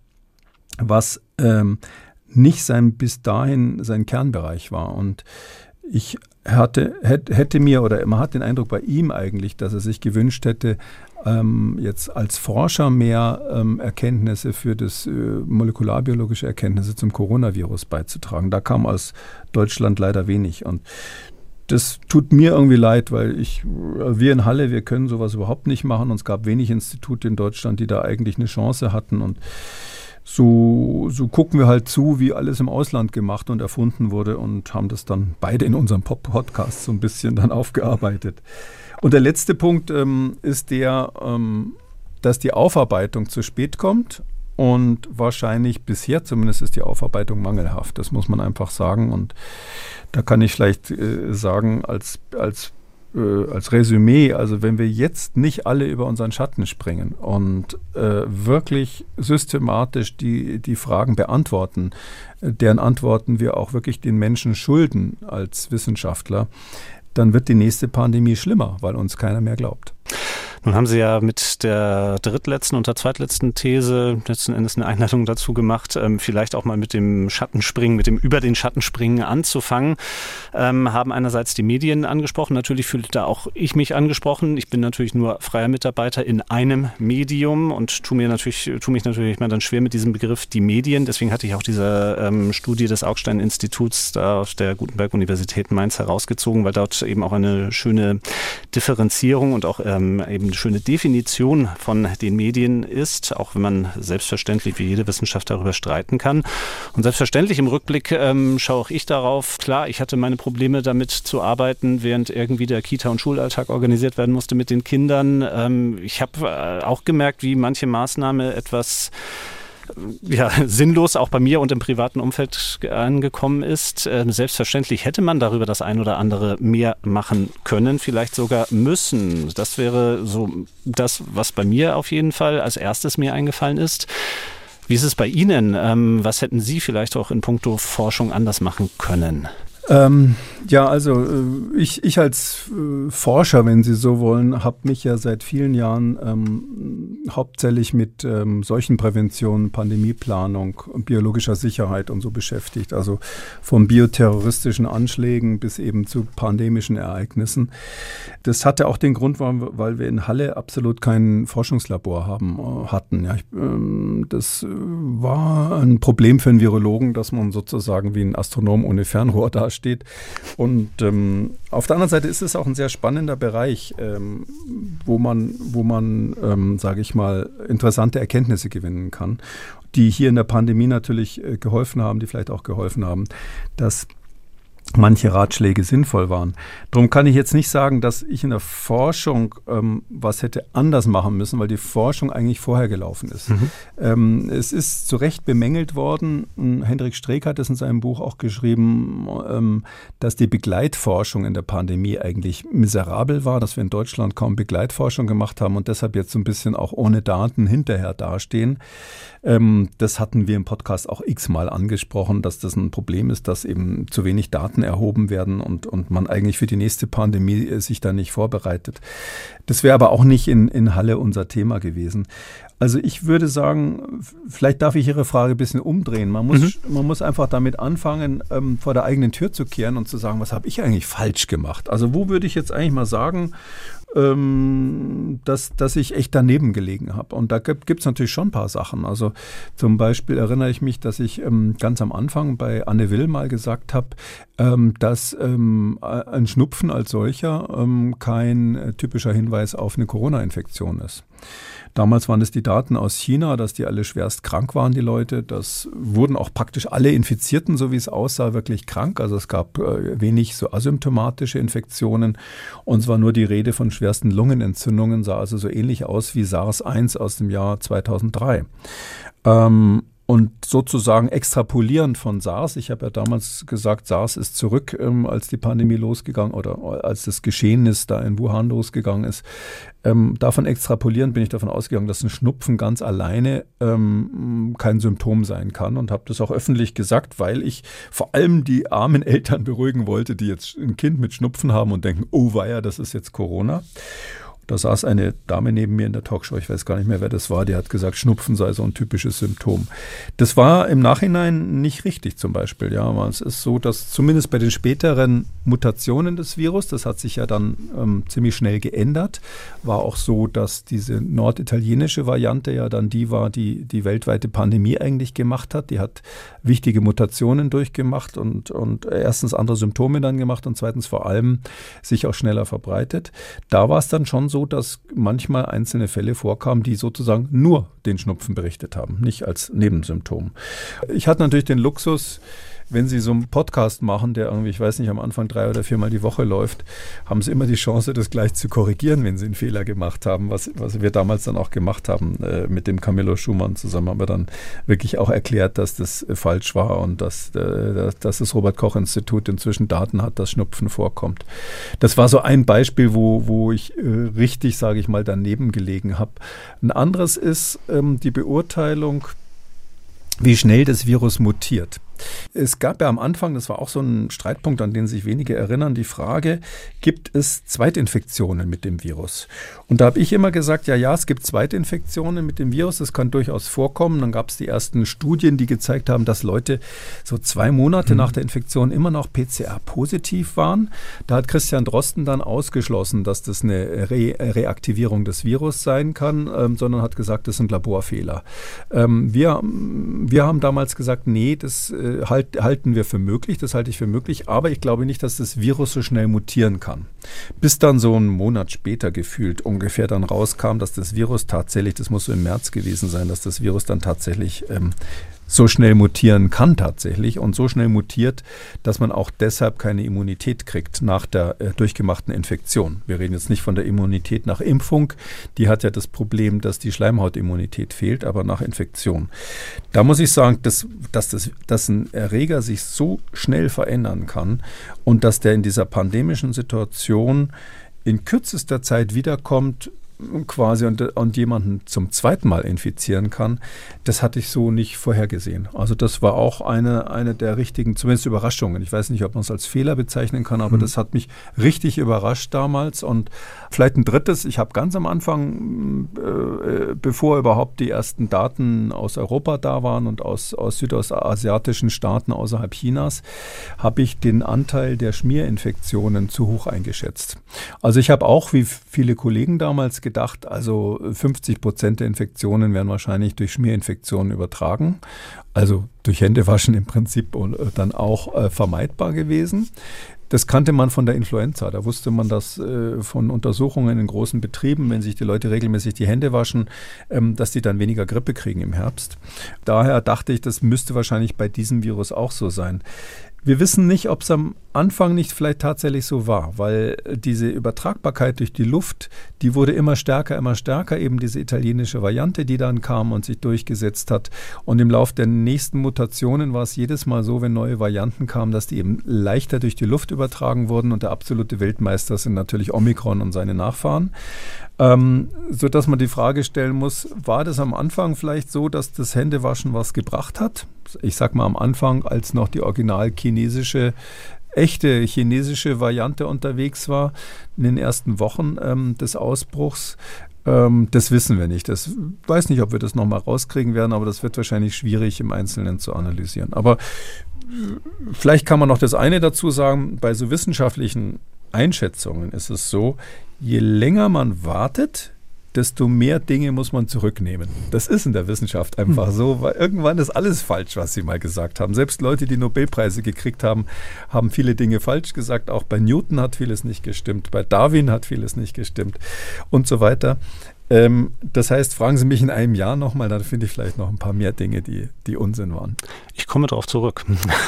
S3: was ähm, nicht sein bis dahin sein Kernbereich war. Und ich hatte, hätte mir, oder man hat den Eindruck bei ihm eigentlich, dass er sich gewünscht hätte, ähm, jetzt als Forscher mehr ähm, Erkenntnisse für das äh, molekularbiologische Erkenntnisse zum Coronavirus beizutragen. Da kam aus Deutschland leider wenig. Und das tut mir irgendwie leid, weil ich, wir in Halle, wir können sowas überhaupt nicht machen. Und es gab wenig Institute in Deutschland, die da eigentlich eine Chance hatten. Und So, so gucken wir halt zu, wie alles im Ausland gemacht und erfunden wurde und haben das dann beide in unserem Podcast so ein bisschen dann aufgearbeitet. Und der letzte Punkt ähm, ist der, ähm, dass die Aufarbeitung zu spät kommt und wahrscheinlich bisher zumindest ist die Aufarbeitung mangelhaft. Das muss man einfach sagen und da kann ich vielleicht äh, sagen als, als als Resümee, also wenn wir jetzt nicht alle über unseren Schatten springen und äh, wirklich systematisch die, die Fragen beantworten, äh, deren Antworten wir auch wirklich den Menschen schulden als Wissenschaftler, dann wird die nächste Pandemie schlimmer, weil uns keiner mehr glaubt.
S2: Nun haben Sie ja mit der drittletzten und der zweitletzten These letzten Endes eine Einleitung dazu gemacht, ähm, vielleicht auch mal mit dem Schattenspringen, mit dem über den Schattenspringen anzufangen. Ähm, haben einerseits die Medien angesprochen, natürlich fühlte da auch ich mich angesprochen. Ich bin natürlich nur freier Mitarbeiter in einem Medium und tue mir natürlich, tue mich natürlich mal dann schwer mit diesem Begriff die Medien. Deswegen hatte ich auch diese ähm, Studie des Augstein-Instituts da aus der Gutenberg-Universität Mainz herausgezogen, weil dort eben auch eine schöne Differenzierung und auch ähm, eben eine schöne Definition von den Medien ist, auch wenn man selbstverständlich wie jede Wissenschaft darüber streiten kann. Und selbstverständlich im Rückblick ähm, schaue auch ich darauf. Klar, ich hatte meine Probleme damit zu arbeiten, während irgendwie der Kita- und Schulalltag organisiert werden musste mit den Kindern. Ähm, ich habe äh, auch gemerkt, wie manche Maßnahme etwas ja, sinnlos auch bei mir und im privaten Umfeld angekommen ist. Ähm, selbstverständlich hätte man darüber das ein oder andere mehr machen können, vielleicht sogar müssen. Das wäre so das, was bei mir auf jeden Fall als erstes mir eingefallen ist. Wie ist es bei Ihnen? Ähm, was hätten Sie vielleicht auch in puncto Forschung anders machen können?
S3: Ähm, ja, also äh, ich, ich als äh, Forscher, wenn Sie so wollen, habe mich ja seit vielen Jahren ähm, hauptsächlich mit ähm, Seuchenprävention, Pandemieplanung, biologischer Sicherheit und so beschäftigt. Also von bioterroristischen Anschlägen bis eben zu pandemischen Ereignissen. Das hatte auch den Grund, weil wir in Halle absolut kein Forschungslabor haben, äh, hatten. Ja, ich, ähm, das war ein Problem für einen Virologen, dass man sozusagen wie ein Astronom ohne Fernrohr dasteht. Steht. Und ähm, auf der anderen Seite ist es auch ein sehr spannender Bereich, ähm, wo man, wo man ähm, sage ich mal, interessante Erkenntnisse gewinnen kann, die hier in der Pandemie natürlich äh, geholfen haben, die vielleicht auch geholfen haben, dass manche Ratschläge sinnvoll waren. Darum kann ich jetzt nicht sagen, dass ich in der Forschung ähm, was hätte anders machen müssen, weil die Forschung eigentlich vorher gelaufen ist. Mhm. Ähm, es ist zu Recht bemängelt worden, Hendrik Streeck hat es in seinem Buch auch geschrieben, ähm, dass die Begleitforschung in der Pandemie eigentlich miserabel war, dass wir in Deutschland kaum Begleitforschung gemacht haben und deshalb jetzt so ein bisschen auch ohne Daten hinterher dastehen. Ähm, das hatten wir im Podcast auch x-mal angesprochen, dass das ein Problem ist, dass eben zu wenig Daten erhoben werden und, und man eigentlich für die nächste Pandemie äh, sich da nicht vorbereitet. Das wäre aber auch nicht in, in Halle unser Thema gewesen. Also ich würde sagen, vielleicht darf ich Ihre Frage ein bisschen umdrehen. Man muss, mhm. man muss einfach damit anfangen, ähm, vor der eigenen Tür zu kehren und zu sagen, was habe ich eigentlich falsch gemacht? Also wo würde ich jetzt eigentlich mal sagen, ähm, dass, dass ich echt daneben gelegen habe? Und da gibt es natürlich schon ein paar Sachen. Also zum Beispiel erinnere ich mich, dass ich ähm, ganz am Anfang bei Anne Will mal gesagt habe, ähm, dass ähm, ein Schnupfen als solcher ähm, kein äh, typischer Hinweis auf eine Corona-Infektion ist. Damals waren es die Daten aus China, dass die alle schwerst krank waren, die Leute. Das wurden auch praktisch alle Infizierten, so wie es aussah, wirklich krank. Also es gab äh, wenig so asymptomatische Infektionen. Und es war nur die Rede von schwersten Lungenentzündungen, sah also so ähnlich aus wie SARS eins aus dem Jahr zweitausenddrei. Ähm, Und sozusagen extrapolierend von SARS, ich habe ja damals gesagt, SARS ist zurück, ähm, als die Pandemie losgegangen oder als das Geschehen ist, da in Wuhan losgegangen ist. Ähm, davon extrapolierend bin ich davon ausgegangen, dass ein Schnupfen ganz alleine ähm, kein Symptom sein kann und habe das auch öffentlich gesagt, weil ich vor allem die armen Eltern beruhigen wollte, die jetzt ein Kind mit Schnupfen haben und denken, oh weia, das ist jetzt Corona. Da saß eine Dame neben mir in der Talkshow, ich weiß gar nicht mehr, wer das war, die hat gesagt, Schnupfen sei so ein typisches Symptom. Das war im Nachhinein nicht richtig zum Beispiel. Ja, aber es ist so, dass zumindest bei den späteren Mutationen des Virus, das hat sich ja dann ähm, ziemlich schnell geändert, war auch so, dass diese norditalienische Variante ja dann die war, die die weltweite Pandemie eigentlich gemacht hat. Die hat wichtige Mutationen durchgemacht und, und erstens andere Symptome dann gemacht und zweitens vor allem sich auch schneller verbreitet. Da war es dann schon so, dass manchmal einzelne Fälle vorkamen, die sozusagen nur den Schnupfen berichtet haben, nicht als Nebensymptom. Ich hatte natürlich den Luxus, wenn Sie so einen Podcast machen, der irgendwie, ich weiß nicht, am Anfang drei oder viermal die Woche läuft, haben Sie immer die Chance, das gleich zu korrigieren, wenn Sie einen Fehler gemacht haben, was, was wir damals dann auch gemacht haben. Äh, mit dem Camillo Schumann zusammen haben wir dann wirklich auch erklärt, dass das äh, falsch war und dass, äh, dass das Robert-Koch-Institut inzwischen Daten hat, dass Schnupfen vorkommt. Das war so ein Beispiel, wo, wo ich äh, richtig, sage ich mal, daneben gelegen habe. Ein anderes ist ähm, die Beurteilung, wie schnell das Virus mutiert. Es gab ja am Anfang, das war auch so ein Streitpunkt, an den sich wenige erinnern, die Frage, gibt es Zweitinfektionen mit dem Virus? Und da habe ich immer gesagt, ja, ja, es gibt Zweitinfektionen mit dem Virus, das kann durchaus vorkommen. Dann gab es die ersten Studien, die gezeigt haben, dass Leute so zwei Monate mhm. nach der Infektion immer noch P C R-positiv waren. Da hat Christian Drosten dann ausgeschlossen, dass das eine Re- Reaktivierung des Virus sein kann, ähm, sondern hat gesagt, das sind Laborfehler. Ähm, wir, wir haben damals gesagt, nee, das äh, Halt, halten wir für möglich, das halte ich für möglich, aber ich glaube nicht, dass das Virus so schnell mutieren kann. Bis dann so einen Monat später gefühlt ungefähr dann rauskam, dass das Virus tatsächlich, das muss so im März gewesen sein, dass das Virus dann tatsächlich ähm, so schnell mutieren kann tatsächlich und so schnell mutiert, dass man auch deshalb keine Immunität kriegt nach der äh, durchgemachten Infektion. Wir reden jetzt nicht von der Immunität nach Impfung, die hat ja das Problem, dass die Schleimhautimmunität fehlt, aber nach Infektion. Da muss ich sagen, dass, dass, das, dass ein Erreger sich so schnell verändern kann und dass der in dieser pandemischen Situation in kürzester Zeit wiederkommt, quasi und, und jemanden zum zweiten Mal infizieren kann, das hatte ich so nicht vorhergesehen. Also das war auch eine, eine der richtigen, zumindest Überraschungen. Ich weiß nicht, ob man es als Fehler bezeichnen kann, aber mhm. das hat mich richtig überrascht damals. Und vielleicht ein drittes, ich habe ganz am Anfang, äh, bevor überhaupt die ersten Daten aus Europa da waren und aus, aus südostasiatischen Staaten außerhalb Chinas, habe ich den Anteil der Schmierinfektionen zu hoch eingeschätzt. Also ich habe auch, wie viele Kollegen damals gedacht, also fünfzig Prozent der Infektionen werden wahrscheinlich durch Schmierinfektionen übertragen, also durch Händewaschen im Prinzip dann auch äh, vermeidbar gewesen. Das kannte man von der Influenza. Da wusste man das äh, von Untersuchungen in großen Betrieben, wenn sich die Leute regelmäßig die Hände waschen, ähm, dass die dann weniger Grippe kriegen im Herbst. Daher dachte ich, das müsste wahrscheinlich bei diesem Virus auch so sein. Wir wissen nicht, ob es am Anfang nicht vielleicht tatsächlich so war, weil diese Übertragbarkeit durch die Luft, die wurde immer stärker, immer stärker, eben diese italienische Variante, die dann kam und sich durchgesetzt hat. Und im Lauf der nächsten Mutationen war es jedes Mal so, wenn neue Varianten kamen, dass die eben leichter durch die Luft übertragen wurden. Und der absolute Weltmeister sind natürlich Omikron und seine Nachfahren. Ähm, sodass man die Frage stellen muss, war das am Anfang vielleicht so, dass das Händewaschen was gebracht hat? Ich sag mal am Anfang, als noch die original chinesische, echte chinesische Variante unterwegs war, in den ersten Wochen ähm, des Ausbruchs. Ähm, das wissen wir nicht. Das weiß nicht, ob wir das nochmal rauskriegen werden, aber das wird wahrscheinlich schwierig im Einzelnen zu analysieren. Aber vielleicht kann man noch das eine dazu sagen, bei so wissenschaftlichen Einschätzungen ist es so, je länger man wartet, desto mehr Dinge muss man zurücknehmen. Das ist in der Wissenschaft einfach hm. so, weil irgendwann ist alles falsch, was sie mal gesagt haben. Selbst Leute, die Nobelpreise gekriegt haben, haben viele Dinge falsch gesagt. Auch bei Newton hat vieles nicht gestimmt, bei Darwin hat vieles nicht gestimmt und so weiter. Ähm, das heißt, fragen Sie mich in einem Jahr nochmal, dann finde ich vielleicht noch ein paar mehr Dinge, die, die Unsinn waren.
S2: Ich komme darauf zurück.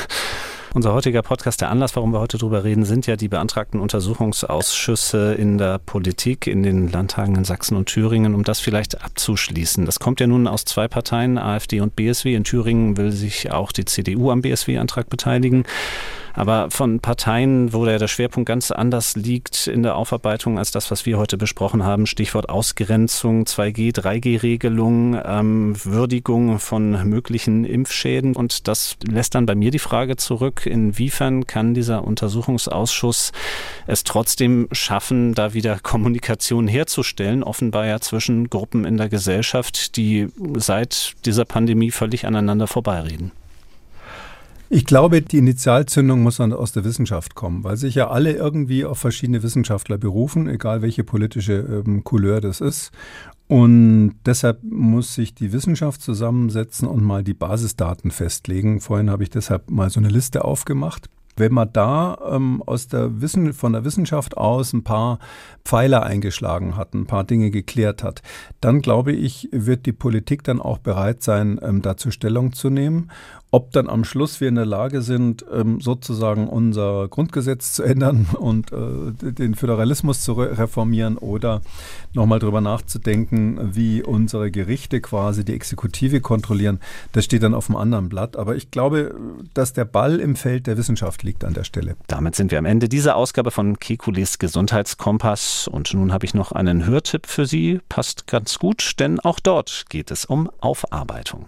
S2: Unser heutiger Podcast, der Anlass, warum wir heute drüber reden, sind ja die beantragten Untersuchungsausschüsse in der Politik, in den Landtagen in Sachsen und Thüringen, um das vielleicht abzuschließen. Das kommt ja nun aus zwei Parteien, AfD und B S W. In Thüringen will sich auch die C D U am B S W-Antrag beteiligen. Aber von Parteien, wo der, der Schwerpunkt ganz anders liegt in der Aufarbeitung als das, was wir heute besprochen haben, Stichwort Ausgrenzung, zwei G, drei G-Regelung, ähm, Würdigung von möglichen Impfschäden. Und das lässt dann bei mir die Frage zurück, inwiefern kann dieser Untersuchungsausschuss es trotzdem schaffen, da wieder Kommunikation herzustellen, offenbar ja zwischen Gruppen in der Gesellschaft, die seit dieser Pandemie völlig aneinander vorbeireden.
S3: Ich glaube, die Initialzündung muss dann aus der Wissenschaft kommen, weil sich ja alle irgendwie auf verschiedene Wissenschaftler berufen, egal welche politische ähm, Couleur das ist. Und deshalb muss sich die Wissenschaft zusammensetzen und mal die Basisdaten festlegen. Vorhin habe ich deshalb mal so eine Liste aufgemacht. Wenn man da ähm, aus der Wissen, von der Wissenschaft aus ein paar Pfeiler eingeschlagen hat, ein paar Dinge geklärt hat, dann glaube ich, wird die Politik dann auch bereit sein, ähm, dazu Stellung zu nehmen. Ob dann am Schluss wir in der Lage sind, ähm, sozusagen unser Grundgesetz zu ändern und äh, den Föderalismus zu re- reformieren oder nochmal drüber nachzudenken, wie unsere Gerichte quasi die Exekutive kontrollieren, das steht dann auf einem anderen Blatt. Aber ich glaube, dass der Ball im Feld der Wissenschaft liegt an der Stelle.
S2: Damit sind wir am Ende dieser Ausgabe von Kekules Gesundheitskompass. Und nun habe ich noch einen Hörtipp für Sie. Passt ganz gut, denn auch dort geht es um Aufarbeitung.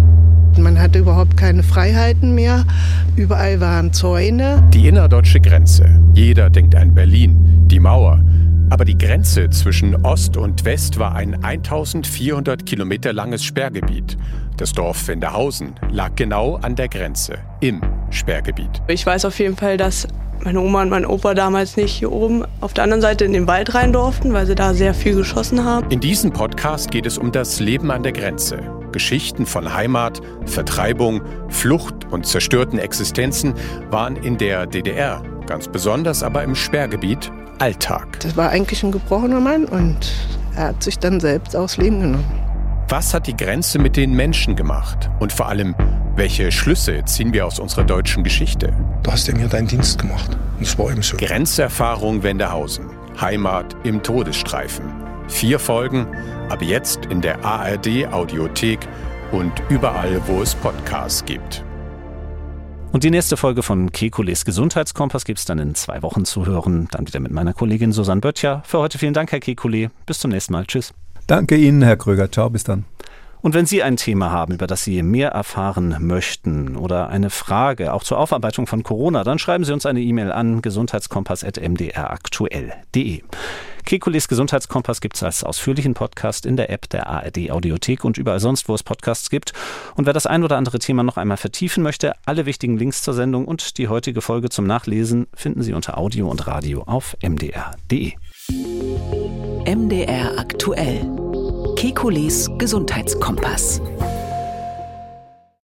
S4: Man hatte überhaupt keine Freiheiten mehr. Überall waren Zäune.
S5: Die innerdeutsche Grenze. Jeder denkt an Berlin, die Mauer. Aber die Grenze zwischen Ost und West war ein eintausendvierhundert Kilometer langes Sperrgebiet. Das Dorf Wendehausen lag genau an der Grenze, im Sperrgebiet.
S6: Ich weiß auf jeden Fall, dass meine Oma und mein Opa damals nicht hier oben auf der anderen Seite in den Wald rein durften, weil sie da sehr viel geschossen haben.
S5: In diesem Podcast geht es um das Leben an der Grenze. Geschichten von Heimat, Vertreibung, Flucht und zerstörten Existenzen waren in der D D R, ganz besonders aber im Sperrgebiet, Alltag.
S4: Das war eigentlich ein gebrochener Mann und er hat sich dann selbst aufs Leben genommen.
S5: Was hat die Grenze mit den Menschen gemacht? Und vor allem, welche Schlüsse ziehen wir aus unserer deutschen Geschichte?
S7: Du hast ja mir deinen Dienst gemacht. Und es war eben so.
S5: Grenzerfahrung Wendehausen. Heimat im Todesstreifen. Vier Folgen, ab jetzt in der A R D Audiothek und überall, wo es Podcasts gibt.
S2: Und die nächste Folge von Kekules Gesundheitskompass gibt es dann in zwei Wochen zu hören. Dann wieder mit meiner Kollegin Susanne Böttcher. Für heute vielen Dank, Herr Kekulé. Bis zum nächsten Mal. Tschüss.
S3: Danke Ihnen, Herr Kröger. Ciao, bis dann.
S2: Und wenn Sie ein Thema haben, über das Sie mehr erfahren möchten oder eine Frage, auch zur Aufarbeitung von Corona, dann schreiben Sie uns eine E-Mail an gesundheitskompass at m d r aktuell punkt d e. Kekules Gesundheitskompass gibt es als ausführlichen Podcast in der App der A R D Audiothek und überall sonst, wo es Podcasts gibt. Und wer das ein oder andere Thema noch einmal vertiefen möchte, alle wichtigen Links zur Sendung und die heutige Folge zum Nachlesen finden Sie unter Audio und Radio auf m d r punkt d e.
S1: M D R aktuell. Kekules Gesundheitskompass.